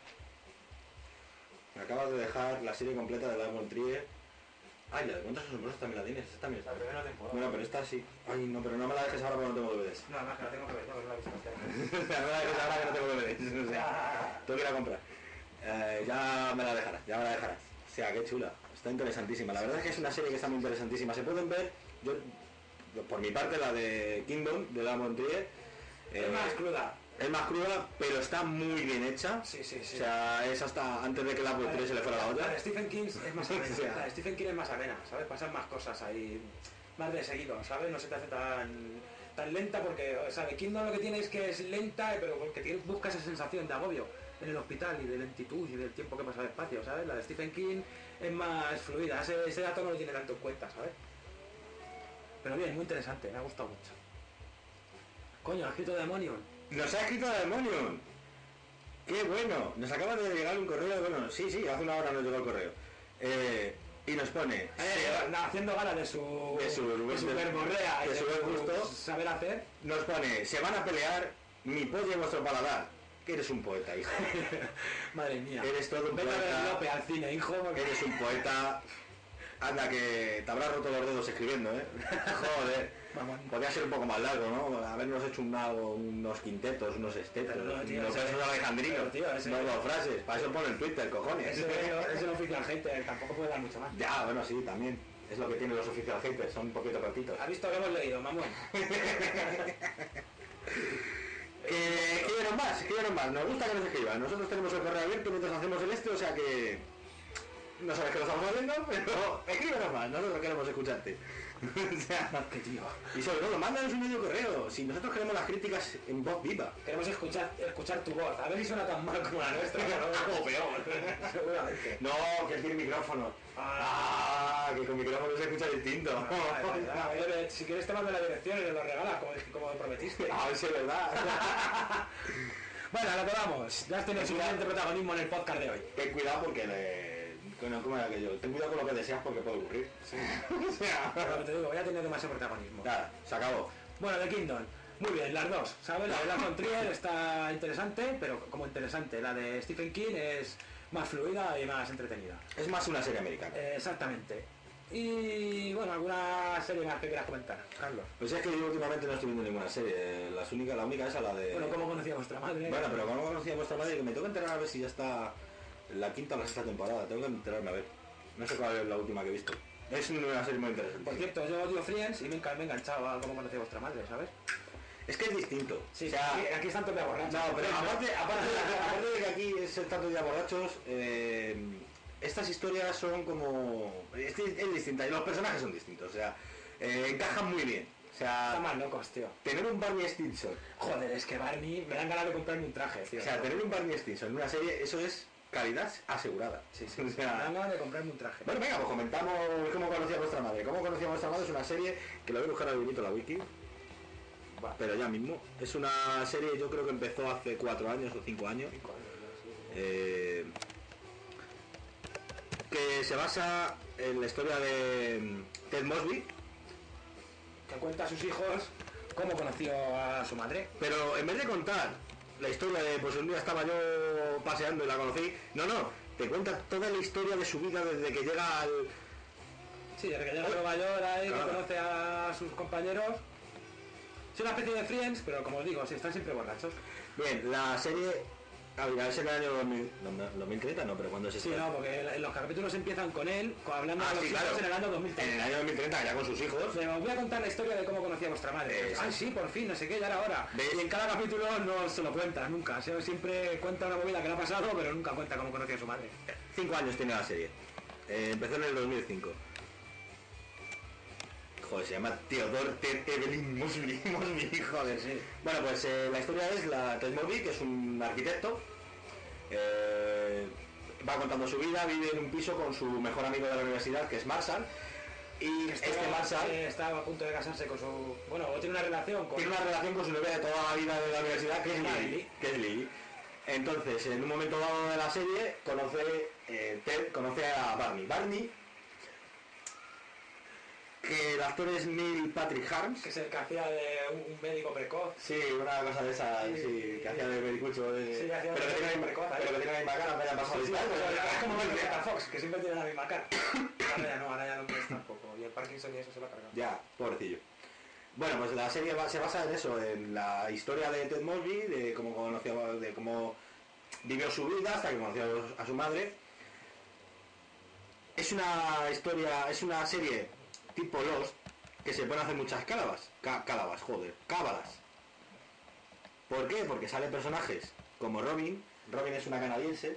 Me acabas de dejar la serie completa de la von Trier. Ay, la de Cuentos Asombrosos también la tienes, esta también está. La primera temporada. Bueno, pero esta sí. Ay, no, pero no me la dejes ahora porque no tengo D V Ds. No, además que la tengo que ver, no, no la he visto entera. No me la dejes ahora que no tengo D V Ds. O sea, tengo que ir a comprar. Eh, ya me la dejarás, ya me la dejarás. O sea, qué chula. Está interesantísima. La verdad es que es una serie que está muy interesantísima. Se pueden ver, yo, yo, por mi parte, la de Kingdom, de la von Trier. Es eh, más cruda. es más cruda, pero está muy bien hecha. Sí, sí, sí. O sea, es hasta antes de que la von Trier se le fuera la La otra. de Stephen King es más amena. O sea. La de Stephen King es más amena, ¿sabes? Pasan más cosas ahí, más de seguido, ¿sabes? No se te hace tan, tan lenta porque, o sea, de Kingdom lo que tiene es que es lenta, pero porque tiene, busca esa sensación de agobio en el hospital y de lentitud y del tiempo que pasa despacio, ¿sabes? La de Stephen King es más fluida, ese, ese dato no lo tiene tanto en cuenta, ¿sabes? Pero bien, muy interesante, me ha gustado mucho. Coño, ha escrito Demonium. Nos ha escrito Demonium. ¡Qué bueno! Nos acaba de llegar un correo, bueno, sí, sí, hace una hora nos llegó el correo. Eh, y nos pone... Eh, se- no, haciendo gala de su, De su- de su de- verborrea y de su buen gusto. saber hacer. Nos pone, se van a pelear mi polla y vuestro paladar. Que eres un poeta, hijo. Madre mía. Eres todo un Vete a ver poeta. Lope al cine, hijo. porque- Eres un poeta. Anda, que te habrás roto los dedos escribiendo, ¿eh? Joder. Vamos. Podría ser un poco más largo, ¿no? Habernos hecho un, algo, unos quintetos, unos estetos, Pero no, tío, unos ese- versos alejandrinos, pero, tío, ese- no dos frases. Para eso pone el Twitter, cojones. Ese es el oficial hater, tampoco puede dar mucho más. Ya, bueno, sí, también. Es lo que tienen los oficial haters, son un poquito cortitos. ¿Has visto que hemos leído, mamón? Eh, escríbenos más, escríbenos más. Nos gusta que nos escriban. Nosotros tenemos el correo abierto mientras hacemos el este, o sea que... No sabes que lo estamos haciendo, pero escríbenos más. Nosotros queremos escucharte. O sea, Qué tío. y sobre todo, mándanos un medio correo. Si nosotros queremos las críticas en voz viva. Queremos escuchar, escuchar tu voz, a ver si suena tan mal como la nuestra, o peor. Seguramente. No, que él tiene micrófono. Ah. Ah, que con micrófono se escucha distinto. Ah, es verdad. Oye, si quieres te mando la dirección y nos lo regalas, como, como prometiste. A ver si es verdad. Bueno, a lo que vamos. Ya has tenido suficiente protagonismo en el podcast de hoy. Ten cuidado porque le... Bueno, ¿cómo era aquello? Ten cuidado con lo que deseas porque puede ocurrir. O sea... Pero lo que te digo, voy a tener demasiado protagonismo. Nada, se acabó. Bueno, de Kingdom. Muy bien, las dos, ¿sabes? La de la von Trier está interesante, pero como interesante. La de Stephen King es más fluida y más entretenida. Es más una serie americana. Eh, exactamente. Y bueno, alguna serie más que quieras comentar, Carlos. Pues es que yo últimamente no estoy viendo ninguna serie. Las únicas, la única es la de... Bueno, ¿cómo conocía a vuestra madre? Bueno, pero como conocía a vuestra madre, que me tengo que enterar a ver si ya está la quinta o la sexta temporada. Tengo que enterarme a ver. No sé cuál es la última que he visto. Es una serie muy interesante. Por cierto, yo odio Friends y me, enca- me he enganchado a cómo conocía a vuestra madre, ¿sabes? Es que es distinto. Sí, o sea, aquí, aquí están todos de borrachos. no, pero aparte, aparte, de, aparte de que aquí es el tanto de borrachos, eh, estas historias son como... Es, es distinta y los personajes son distintos. O sea, eh, encajan muy bien. O sea, Están más locos, tío. tener un Barney Stinson, Joder, es que Barney me dan ganas de comprarme un traje, tío. o sea, tener un Barney Stinson en una serie, eso es calidad asegurada. Sí, sí. O sea, Me dan ganas de comprarme un traje. bueno, venga, pues comentamos cómo conocía a vuestra madre. Cómo conocía a vuestra madre es una serie que lo voy a buscar al vinito la wiki, Va. pero ya mismo. Es una serie, yo creo que empezó hace cuatro años o cinco años. Cinco años, ya, sí. eh, que se basa en la historia de mm, Ted Mosby, Que cuenta a sus hijos cómo conoció a su madre. pero en vez de contar la historia de pues un día estaba yo paseando y la conocí, no, no, te cuenta toda la historia de su vida desde que llega al... Sí, desde que llega a Nueva York ahí, Claro. que conoce a sus compañeros. Es una especie de Friends, pero como os digo, sí, están siempre borrachos. Bien, la serie... A ver, es en el año dos mil, dos mil treinta, no, pero cuando se Sí, no, porque los capítulos empiezan con él, con- hablando Ah, de los sí, hijos claro. en el año dos mil En treinta. el año dos mil treinta, ya con sus hijos. Os voy a contar la historia de cómo conocí a vuestra madre. Eso. Ay, sí, por fin, no sé qué, ya era hora. ¿Ves? Y en cada capítulo no se lo cuenta, nunca. O sea, siempre cuenta una movida que le ha pasado, pero nunca cuenta cómo conoció a su madre. Cinco años tiene la serie. Eh, empezó en el dos mil cinco. Joder, se llama Theodore Ted Evelyn Mosby, Mosby, joder. Sí. Bueno, pues eh, la historia es la Ted Mosby, que es un arquitecto. eh, va contando su vida, vive en un piso con su mejor amigo de la universidad, que es Marshall. Y este Marshall eh, estaba a punto de casarse con su... Bueno, o tiene una relación con... tiene una relación con su novia de toda la vida de la universidad, que es Ah, Lily. Lily. Que es Lily. Entonces, en un momento dado de la serie, conoce, eh, Ted conoce a Barney. Barney, que el actor es Neil Patrick Harris. Que es el que hacía de un, un médico precoz. Sí, una cosa de esa, sí, Sí. que hacía de vericucho, de... Sí, hacía pero, de que tiene la misma, precoz, ¿eh? pero que tiene la misma cara, vaya pasado Sí, y sí, tal, pues, pero- es como el Megan Fox, que siempre tiene la misma cara. Ahora ya no, ahora ya no es tampoco. Y el Parkinson y eso se lo ha cargado. Ya, pobrecillo. Bueno, pues la serie va- se basa en eso, en la historia de Ted Mosby, de cómo conoció, de cómo vivió su vida hasta que conoció a su madre. Es una historia, es una serie tipo Lost, que se pueden hacer muchas cáblas, Cá- cáblas, joder, cábalas. ¿Por qué? Porque salen personajes como Robin. Robin es una canadiense,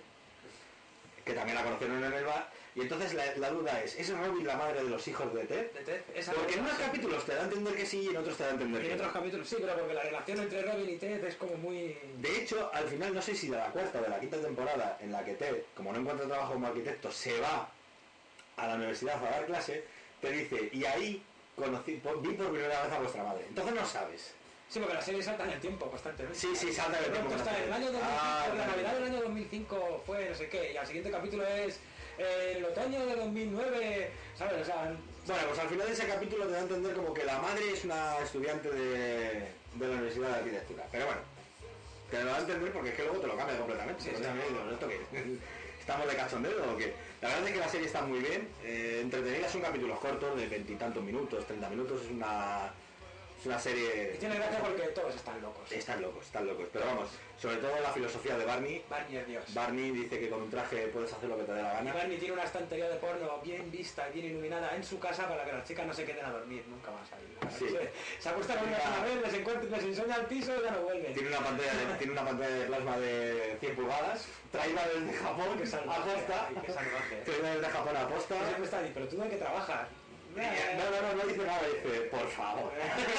que también la conocieron en el bar, y entonces la, la duda es, ¿es Robin la madre de los hijos de Ted? De Ted, esa Porque en relación- unos capítulos te da a entender que sí y en otros te da a entender Y en que otros no. capítulos sí, pero porque la relación entre Robin y Ted es como muy... De hecho, al final, no sé si de la cuarta o de la quinta temporada, en la que Ted, como no encuentra trabajo como arquitecto, se va a la universidad a dar clase, te dice, y ahí conocí, por- vi por primera vez a vuestra madre. Entonces no sabes. Sí, porque la serie salta en el tiempo constantemente. Sí, sí, salta en el De pronto tiempo está en el año dos mil cinco, Ah, la claro. Navidad del año dos mil cinco fue no sé qué, y al siguiente capítulo es eh, el otoño de dos mil nueve, ¿sabes? O sea, Bueno, pues al final de ese capítulo te da a entender como que la madre es una estudiante de, de la Universidad de Arquitectura. Pero bueno, te lo da a entender porque es que luego te lo cambia completamente. Sí, O sí. sea, ¿no? ¿Esto qué? ¿Estamos de cachondeo o qué? La verdad es que la serie está muy bien. Eh, entretenida, son capítulos cortos de veintitantos minutos, treinta minutos. Es una, es una serie... y tiene gracia porque todos están locos. Están locos, están locos. Pero vamos, sobre todo la filosofía de Barney. Barney es Dios. Barney dice que con un traje puedes hacer lo que te dé la Y gana. Barney tiene una estantería de porno bien vista y bien iluminada en su casa para que las chicas no se queden a dormir nunca más ahí. Para Sí. que Se, se acuestan a dormir una vez, les, encuentran, les enseña el piso y ya no vuelven. Tiene una pantalla de, tiene una pantalla de plasma de cien pulgadas, traída desde Japón, Qué salvaje, aposta. ay, qué salvaje. Traída desde Japón aposta. Y siempre está ahí, pero tú de qué trabajas. Y, eh, No, no, no, no dice nada, dice, por favor.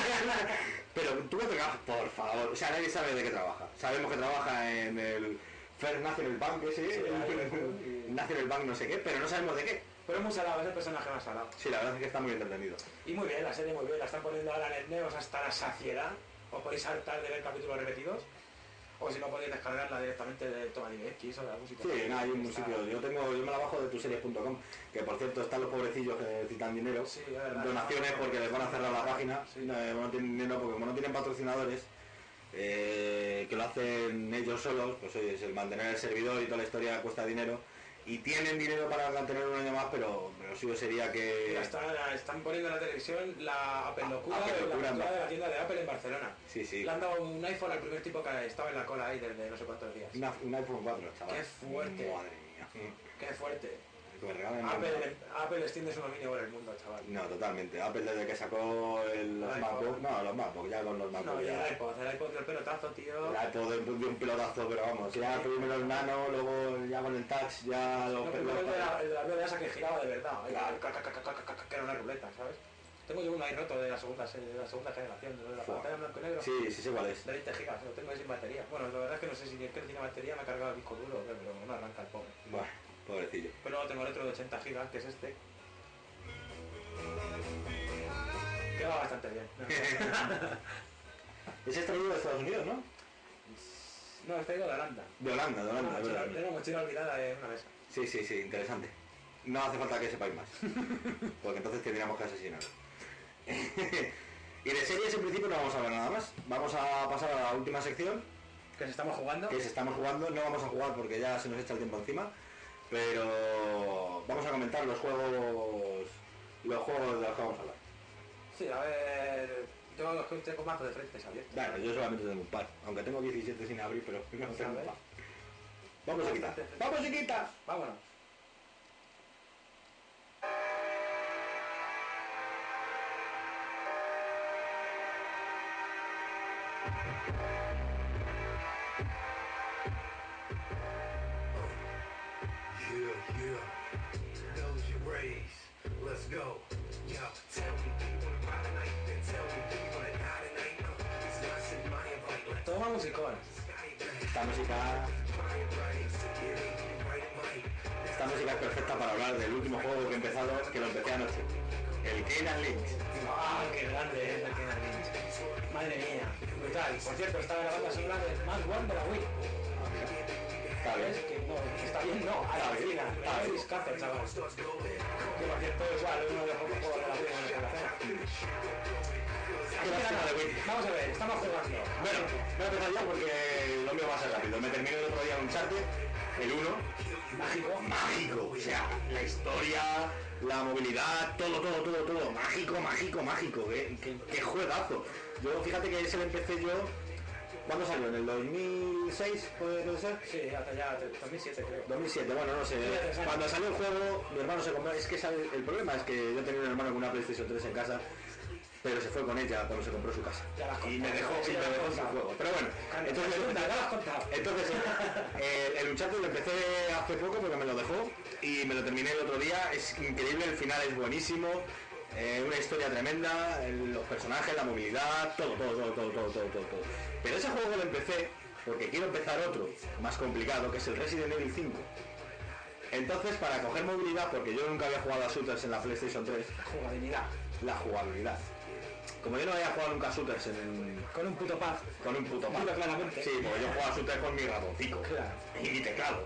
Pero tú que trabajas, por favor. O sea, nadie sabe de qué trabaja. Sabemos que trabaja en el First National Bank, ese, Sí, el, el National Bank no sé qué, pero no sabemos de qué. Pero es muy salado, es el personaje más salado. Sí, la verdad es que está muy entretenido. Y muy bien, la serie muy bien, la están poniendo ahora en el Neos hasta la saciedad. Os podéis saltar de ver capítulos repetidos. O si no podéis descargarla directamente de TomaDivX o de algún sitio. Sí, no, hay un Está- sitio. Yo tengo, yo me la bajo de tuseries punto com, que por cierto están los pobrecillos que necesitan dinero. Sí, es verdad. Donaciones porque les van a cerrar la página. Sí. No, no tienen dinero porque como no tienen patrocinadores, eh, que lo hacen ellos solos, pues oye, es el mantener el servidor y toda la historia cuesta dinero. Y tienen dinero para mantener un año más, pero lo suyo sería que... Mira, está- están poniendo en la televisión la Apple locura, Apple de, la locura en apertura Bar- de la tienda de Apple en Barcelona. Sí, sí. Le han dado un iPhone al primer tipo que estaba en la cola ahí desde no sé cuántos días. Una- un iPhone cuatro, chaval. Qué fuerte. Madre mía. Qué fuerte. Que me regalen Apple, Apple extiende su dominio por el mundo, chaval. No, totalmente. Apple desde que sacó el, los El MacBook... iPhone. No, los MacBook, ya con los MacBook No, y ya... el iPod, el iPod del pelotazo, tío. El iPod de, de un pelotazo, pero vamos, ya primero el nano, luego ya con el touch, ya los No, pelos... primero el de la, el de la rueda esa que giraba de verdad, ¿eh? Claro. Ca, ca, ca, ca, ca, ca, ca, que era una ruleta, ¿sabes? Tengo yo uno ahí roto de la segunda, de la segunda generación, de la Fua. pantalla en blanco y negro. Sí, sí sé cuál es. De veinte gigas, lo tengo ahí sin batería. Bueno, la verdad es que no sé si es que no tiene batería, me ha cargado el disco duro, pero no arranca el pobre. Buah, pobrecillo. Pero luego tengo el otro de ochenta gigas, que es este. Que va bastante bien. Es extraído de Estados Unidos, ¿no? No, este de Holanda. De Holanda, de Tengo Holanda, una de mochila, verdad. tengo una mochila olvidada en una mesa. Sí, sí, sí, interesante. No hace falta que sepáis más. Porque entonces tendríamos que asesinar. Y de series en principio no vamos a ver nada más. Vamos a pasar a la última sección, Que se estamos jugando. que es estamos jugando. No vamos a jugar porque ya se nos echa el tiempo encima. Pero vamos a comentar los juegos. Los juegos de los que vamos a hablar. Sí, a ver. Yo los que tengo mazo de frente abiertos. Bueno, yo solamente tengo un par. Aunque tengo diecisiete sin abrir, pero no tengo un par. Vamos a quitar. ¡Vamos a quitar! Vámonos. Yeah, yeah. Those you raise. Let's go. Yo, tell me, do you wanna ride tonight? Then tell me, do you wanna die tonight? Uh, it's not in my invite. Let's Toma musicón. Esta música, buy it right. So it ain't you right, it might. esta música es perfecta para hablar del último juego que he empezado, que lo empecé anoche. El Kane Lynch. ¡Ah, qué grande es el Kane Lynch! Madre mía, brutal. Por cierto, estaba grabando la sonora del Más One de la Wii. Está bien. ¿Ves? Que no, está bien, no, a la vecina. Está bien. Es cáncer, chaval. Que por cierto, igual, es uno de los pocos juegos de la Wii en el que la hacemos. Qué lástima de Wii. Vamos a ver, estamos jugando. Bueno, voy a empezar ya porque lo mío va a ser rápido. Me terminé el otro día un Uncharted, el uno. Mágico. Mágico, o sea, la historia, la movilidad, todo, todo, todo, todo. Mágico, mágico, mágico. Qué, qué, qué juegazo. Yo, fíjate que ese lo empecé yo. ¿Cuándo salió? ¿En el dos mil seis puede ser? Sí, hasta ya dos mil siete creo. dos mil siete, bueno, no sé. Cuando salió el juego, mi hermano se compró. Es que sabe, el problema es que yo tenía un hermano con una PlayStation tres en casa, pero se fue con ella cuando se compró su casa. Ya las has Y me contado, dejó, sí, y ya me las has dejó sin contado. juego. Pero bueno, entonces, Entonces, ya lo has contado. entonces eh, el Uncharted lo empecé hace poco porque me lo dejó y me lo terminé el otro día. Es increíble, el final es buenísimo. Eh, una historia tremenda, el- los personajes, la movilidad, todo, todo, todo, todo, todo, todo, todo, todo. Pero ese juego lo empecé porque quiero empezar otro, más complicado, que es el Resident Evil cinco. Entonces, para coger movilidad, porque yo nunca había jugado a shooters en la PlayStation tres, Jugabilidad. la jugabilidad. Como yo no había jugado nunca a shooters en, Con un puto pad. con un puto Dilo pad. claramente. Sí, porque yo juego a shooters con mi ratoncito. Claro. Y mi teclado.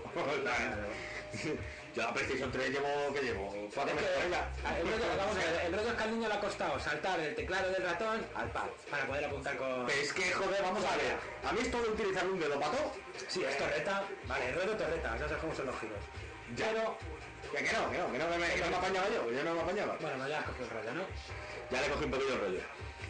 Yo la PlayStation tres llevo, ¿qué llevo? Cuatro Es meses que, con ella. el, rollo, vamos a ver, el rollo es que al niño le ha costado saltar del teclado del ratón al pad para poder apuntar con... Pero es que, joder, vamos a ver. A mí esto de utilizar un dedo para todo. Sí, es torreta. Vale, ruedo torreta, ya sabes cómo son los giros. Ya. Pero, Que, que no, que no, que no me, que no me apañaba yo, que yo no me apañaba. bueno, no ya has cogido el rollo, ¿no? Ya le cogí un poquito el rollo.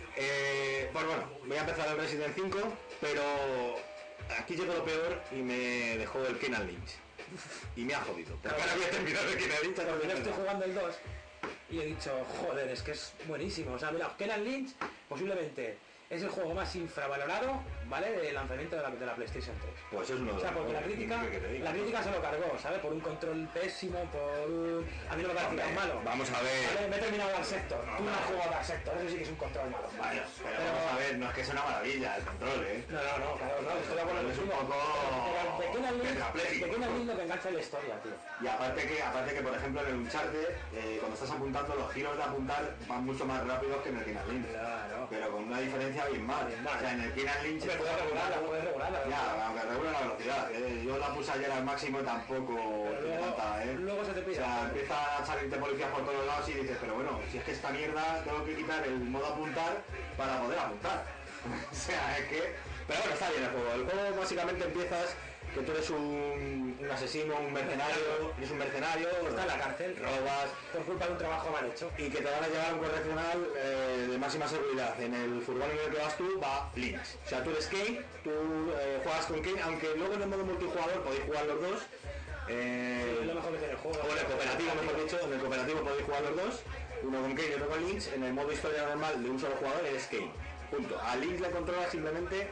Eh, pues bueno, voy a empezar el Resident cinco, pero aquí llegó lo peor y me dejó el Kane Lynch. Y me ha jodido. Porque ahora había terminado el Kane Lynch. Porque yo estoy jugando el dos y he dicho, joder, es que es buenísimo. O sea, mira, Kane Lynch posiblemente es el juego más infravalorado, ¿vale? Del lanzamiento de la, de la PlayStation tres. Pues es uno de O sea, los porque la mejores, crítica, ¿qué te digo? la crítica se lo cargó, ¿sabes? Por un control pésimo, por un... A mí no me parece Hombre, tan malo. vamos a Vale, ver. me he terminado Dark Sector. Tú no has jugado Dark Sector, eso sí que es un control malo. Vaya, pero vamos a ver, no es que sea una maravilla el control, ¿eh? No, no, no, claro, no, estoy de acuerdo Es un contigo. poco Pero de Kane Lynch, tetrapléjico. de Kane Lynch lo que engancha es la historia, tío. Y aparte que, aparte que por ejemplo en el Uncharted, eh, cuando estás apuntando, los giros de apuntar van mucho más rápidos que en el Kane Lynch. Claro. Pero con una diferencia bien mal. Bien mal. O sea, en el Kane Lynch... Hombre, puedes regularla, puedes regularla. Ya, aunque regula la velocidad. eh. Yo la puse ayer al máximo y tampoco Pero te luego- encanta, ¿eh? luego se te O pilla. sea, empieza a salirte policías por todos lados y dices, pero bueno, si es que esta mierda tengo que quitar el modo apuntar para poder apuntar. O sea, es que... Pero bueno, está bien el juego. El juego básicamente empiezas que tú eres un, un asesino, un mercenario, eres un mercenario, Está en la cárcel, robas por culpa de un trabajo mal hecho. y que te van a llevar a un correccional eh, de máxima seguridad. En el furgón en el que vas tú va Lynch. O sea, tú eres Kane, tú eh, juegas con Kane, aunque luego en el modo multijugador podéis jugar los dos. Eh, Es lo mejor que tiene el juego. o en el cooperativo, mejor dicho, en el cooperativo podéis jugar los dos, uno con Kane y otro con Lynch. En el modo historia normal de un solo jugador eres Kane. Punto. A Lynch le controla simplemente.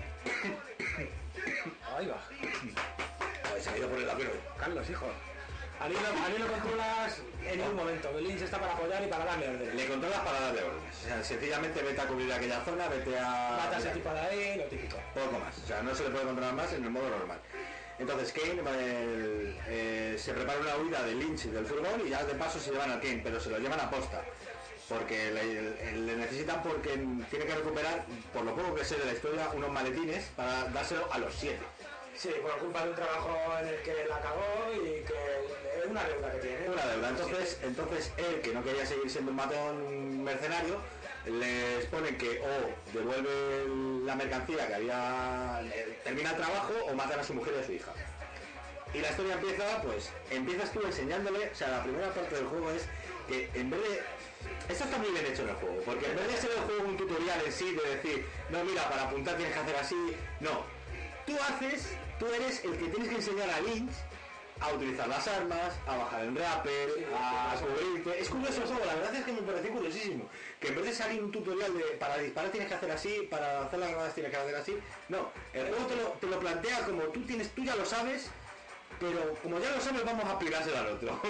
Ahí va. Ay, se me ha ido por el labio. Carlos, hijo. A Lynch lo, a Lynch lo controlas en ningún momento. Lynch está para apoyar y para darle orden. Le controlas para darle órdenes. O sea, sencillamente vete a cubrir aquella zona, vete a... Mata a ese tipo de ahí, lo típico. Poco más. O sea, no se le puede controlar más en el modo normal. Entonces Kane eh, eh, se prepara una huida de Lynch y del furgón y ya de paso se llevan a Kane, pero se lo llevan a posta. Porque le, le necesitan porque tiene que recuperar, por lo poco que sé de la historia, unos maletines para dárselo a los siete. Sí, por culpa de un trabajo en el que la cagó y que es una deuda que tiene. Una deuda. Entonces, entonces él, que no quería seguir siendo un matón mercenario, les pone que o devuelve la mercancía que había, termina el trabajo o matan a su mujer y a su hija. Y la historia empieza, pues, empiezas tú enseñándole, o sea, la primera parte del juego es que en vez de... Esto está muy bien hecho en el juego, porque en vez de ser el juego un tutorial en sí, de decir, no, mira, para apuntar tienes que hacer así, no. Tú haces, tú eres el que tienes que enseñar a Lynch a utilizar las armas, a bajar el rappel, a cubrirte. Es curioso el juego, la verdad es que me pareció curiosísimo. Que en vez de salir un tutorial de para disparar tienes que hacer así, para hacer las granadas tienes que hacer así, no. El juego te lo, te lo plantea como tú tienes, tú ya lo sabes, pero como ya lo sabes vamos a aplicárselo al otro.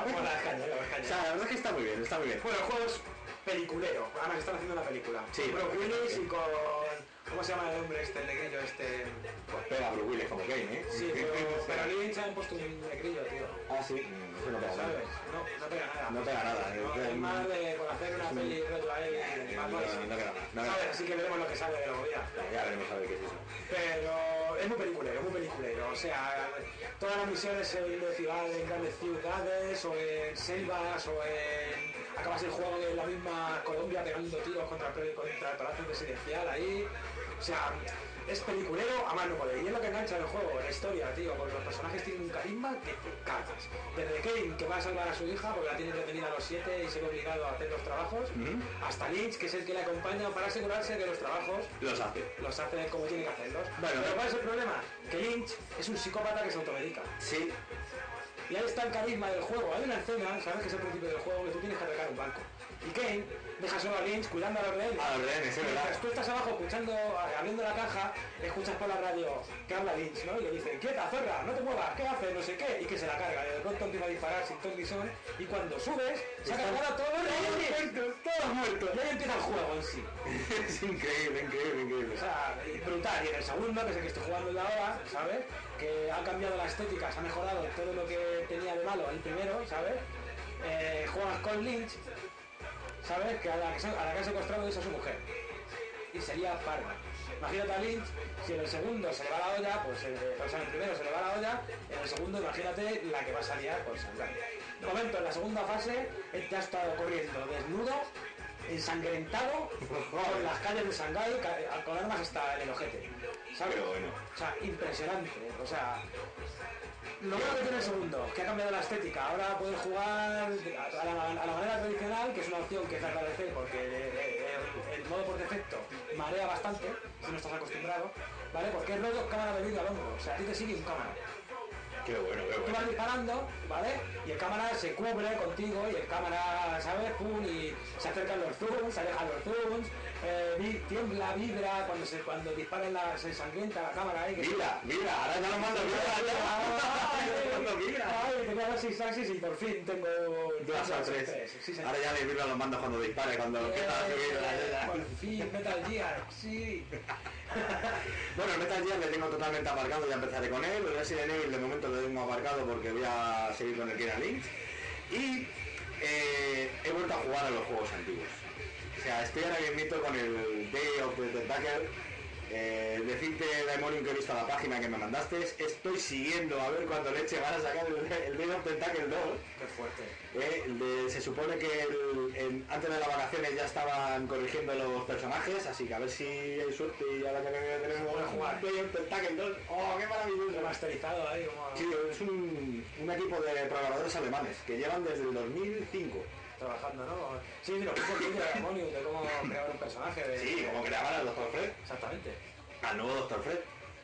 O sea, la verdad es que está muy bien, está muy bien. Bueno, el juego es peliculero, además están haciendo una película. Sí, con Bruce pero- Willis y con... ¿Cómo se llama el hombre este, el negrillo este? Pues pega a Bruce Willis como Kane, ¿eh? Sí, pero, pero Lynch han puesto un negrillo, tío. Ah, sí, mm, eso no pega nada. ¿Sabes? No, no pega nada. No pega nada. No, es- es más de por hacer una peli rollo ahí, más No, más. no queda nada, no queda ¿Sabes? nada. Así que veremos lo que sale de la movida. Ya veremos a ver qué es eso. Pero es muy peliculero, muy peliculero. O sea, todas las misiones en de ciudades, en grandes ciudades, o en selvas, o en... Acabas el juego en la misma Colombia pegando tiros contra el, contra el palacio presidencial ahí. O sea, es peliculero a más no poder. Y es lo que engancha en el juego, la historia, tío, porque los personajes tienen un carisma que te cagas. Desde Kane, que va a salvar a su hija porque la tiene retenida a los siete y se ve obligado a hacer los trabajos, hasta Lynch, que es el que le acompaña para asegurarse que los trabajos Los hace. los hace como tiene que hacerlos. Bueno, pero ¿cuál es el problema? Que Lynch es un psicópata que se automedica. Sí. Y ahí está el carisma del juego. Hay una escena, ¿sabes? Que es el principio del juego, que tú tienes que arreglar un banco. Y Kane deja solo a Lynch cuidando a los rehenes. A los rehenes, es verdad. Mientras tú estás abajo escuchando, abriendo la caja, escuchas por la radio que habla Lynch, ¿no? Y le dice, quieta, zorra, no te muevas, ¿qué haces? No sé qué. Y que se la carga. Y de pronto empieza a disparar sin ton ni son. Y cuando subes, se ha cargado a todos los rehenes. Todos muertos. Y ahí empieza el juego en sí. Es increíble, increíble, increíble. O sea, y brutal. Y en el segundo, que es el que estoy jugando yo ahora, ¿sabes? Que ha cambiado la estética, se ha mejorado todo lo que tenía de malo el primero, ¿sabes? Eh, juegas con Lynch, ¿sabes? Que a la que, se, a la que ha secuestrado es a su mujer. Y sería parda. Imagínate a Lynch, si en el segundo se le va la olla, pues eh, o sea, en el primero se le va la olla, en el segundo imagínate la que va a salir por sangrar. De momento, en la segunda fase, él te ha estado corriendo desnudo, ensangrentado, por las calles de Shanghái, ca- con armas hasta el ojete. ¿Sabes? Pero bueno. O sea, impresionante. O sea, lo bueno que tiene el segundo, que ha cambiado la estética. Ahora puedes jugar a la, a la manera tradicional, que es una opción que es de agradecer porque eh, el, el modo por defecto marea bastante, si no estás acostumbrado, ¿vale? Porque es rollo cámara de vídeo al hombro. O sea, a ti te sigue un cámara. Qué bueno, qué Tú bueno. vas disparando, ¿vale? Y el cámara se cubre contigo y el cámara, ¿sabes? Pum, y se acercan los zooms, se alejan los zooms, eh, vi- tiembla, vibra, cuando se cuando disparan la, se ensangrienta la cámara ahí. Que Mira, mira, ahora ya lo mando, mira, mira. Ay, tenía ver si Axis y por fin tengo Dos a tres. Sí, señor. Ahora ya le vibran los mandos cuando dispare, cuando empieza a Eh, Por subir. fin, Metal Gear, sí. Bueno, el Metal Gear le tengo totalmente aparcado, ya empezaré con él. El Resident Evil de momento lo tengo aparcado porque voy a seguir con el Kena Lynch. Y eh, he vuelto a jugar a los juegos antiguos. O sea, estoy ahora mismo con el Day of the Tentacle. Eh, decirte, Daimonium, que he visto la página que me mandaste, estoy siguiendo a ver cuando leche van a sacar el, el Day of Tentacle dos. Qué fuerte. Eh, de- se supone que el- en- antes de las vacaciones ya estaban corrigiendo los personajes, así que a ver si hay suerte y a la que tenemos Puede jugar. Day of Tentacle dos. ¡Oh, qué maravilloso! Remasterizado ahí, como Sí, es un, un equipo de programadores alemanes que llevan desde el dos mil cinco. trabajando, ¿no? Sí, sí, lo que hizo el vídeo de Harmonium, de cómo crear un personaje. De... Sí, como creaban al doctor Fred, Exactamente. al nuevo doctor Fred.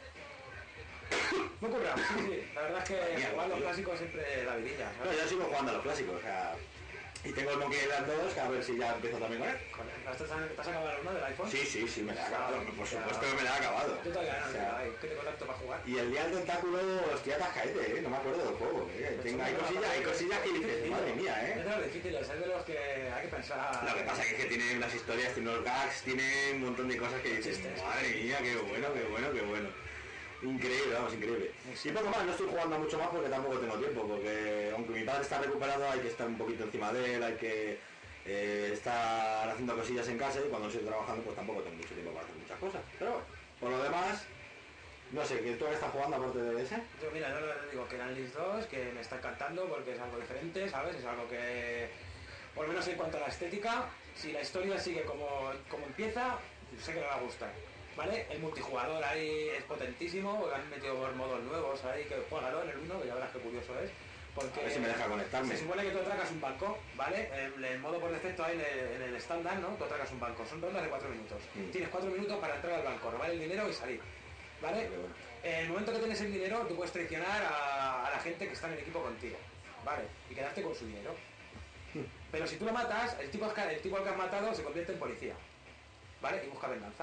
Me ocurre, sí, sí. La verdad es que Mierda, jugar los tío. clásicos siempre la vidilla, No, ¿sabes? yo sigo jugando a los clásicos, o sea, Y tengo el Monkey Island dos, que a ver si ya empiezo también con él. Con el- ¿Te has, te has acabado el uno del iPhone? Sí, sí, sí, me la he acabado, por Ya. supuesto que me la he acabado. Yo todavía no, O sea, tío, ¿qué te contacto para jugar? y el día del tentáculo, hostia, cascaete, ¿eh? No me acuerdo del juego, ¿eh? Tengo, hay cosillas, hay cosillas que dices, madre mía, Es ¿eh? de los difíciles, es de los que hay que pensar. Lo que pasa es que tiene unas historias, tiene unos gags, tiene un montón de cosas que dices, Chistes. madre mía, qué bueno, qué bueno, qué bueno. Increíble, vamos, increíble. Y poco más, no estoy jugando mucho más porque tampoco tengo tiempo, porque aunque mi padre está recuperado hay que estar un poquito encima de él, hay que eh, estar haciendo cosillas en casa y cuando estoy trabajando pues tampoco tengo mucho tiempo para hacer muchas cosas. Pero bueno, por lo demás, no sé, ¿que tú ahora estás jugando aparte de ese? Yo mira, yo le digo que eran List dos, que me está encantando porque es algo diferente, ¿sabes? Es algo que, por lo menos en cuanto a la estética, si la historia sigue como, como empieza, sé que me va a gustar, ¿vale? El multijugador ahí es potentísimo, porque han metido modos nuevos ahí, que juégalo en el uno, que ya verás qué curioso es. Porque A ver si me deja conectarme. se supone que tú atracas un banco, ¿vale? En el modo por defecto hay en el, en el estándar, ¿no? Tú atracas un banco, son rondas de cuatro minutos. Mm. Tienes cuatro minutos para entrar al banco, robar el dinero y salir, ¿vale? Qué bueno. En el momento que tienes el dinero, tú puedes traicionar a, a la gente que está en el equipo contigo, ¿vale? Y quedarte con su dinero. Pero si tú lo matas, el tipo, que- el tipo al que has matado se convierte en policía, ¿vale? Y busca venganza,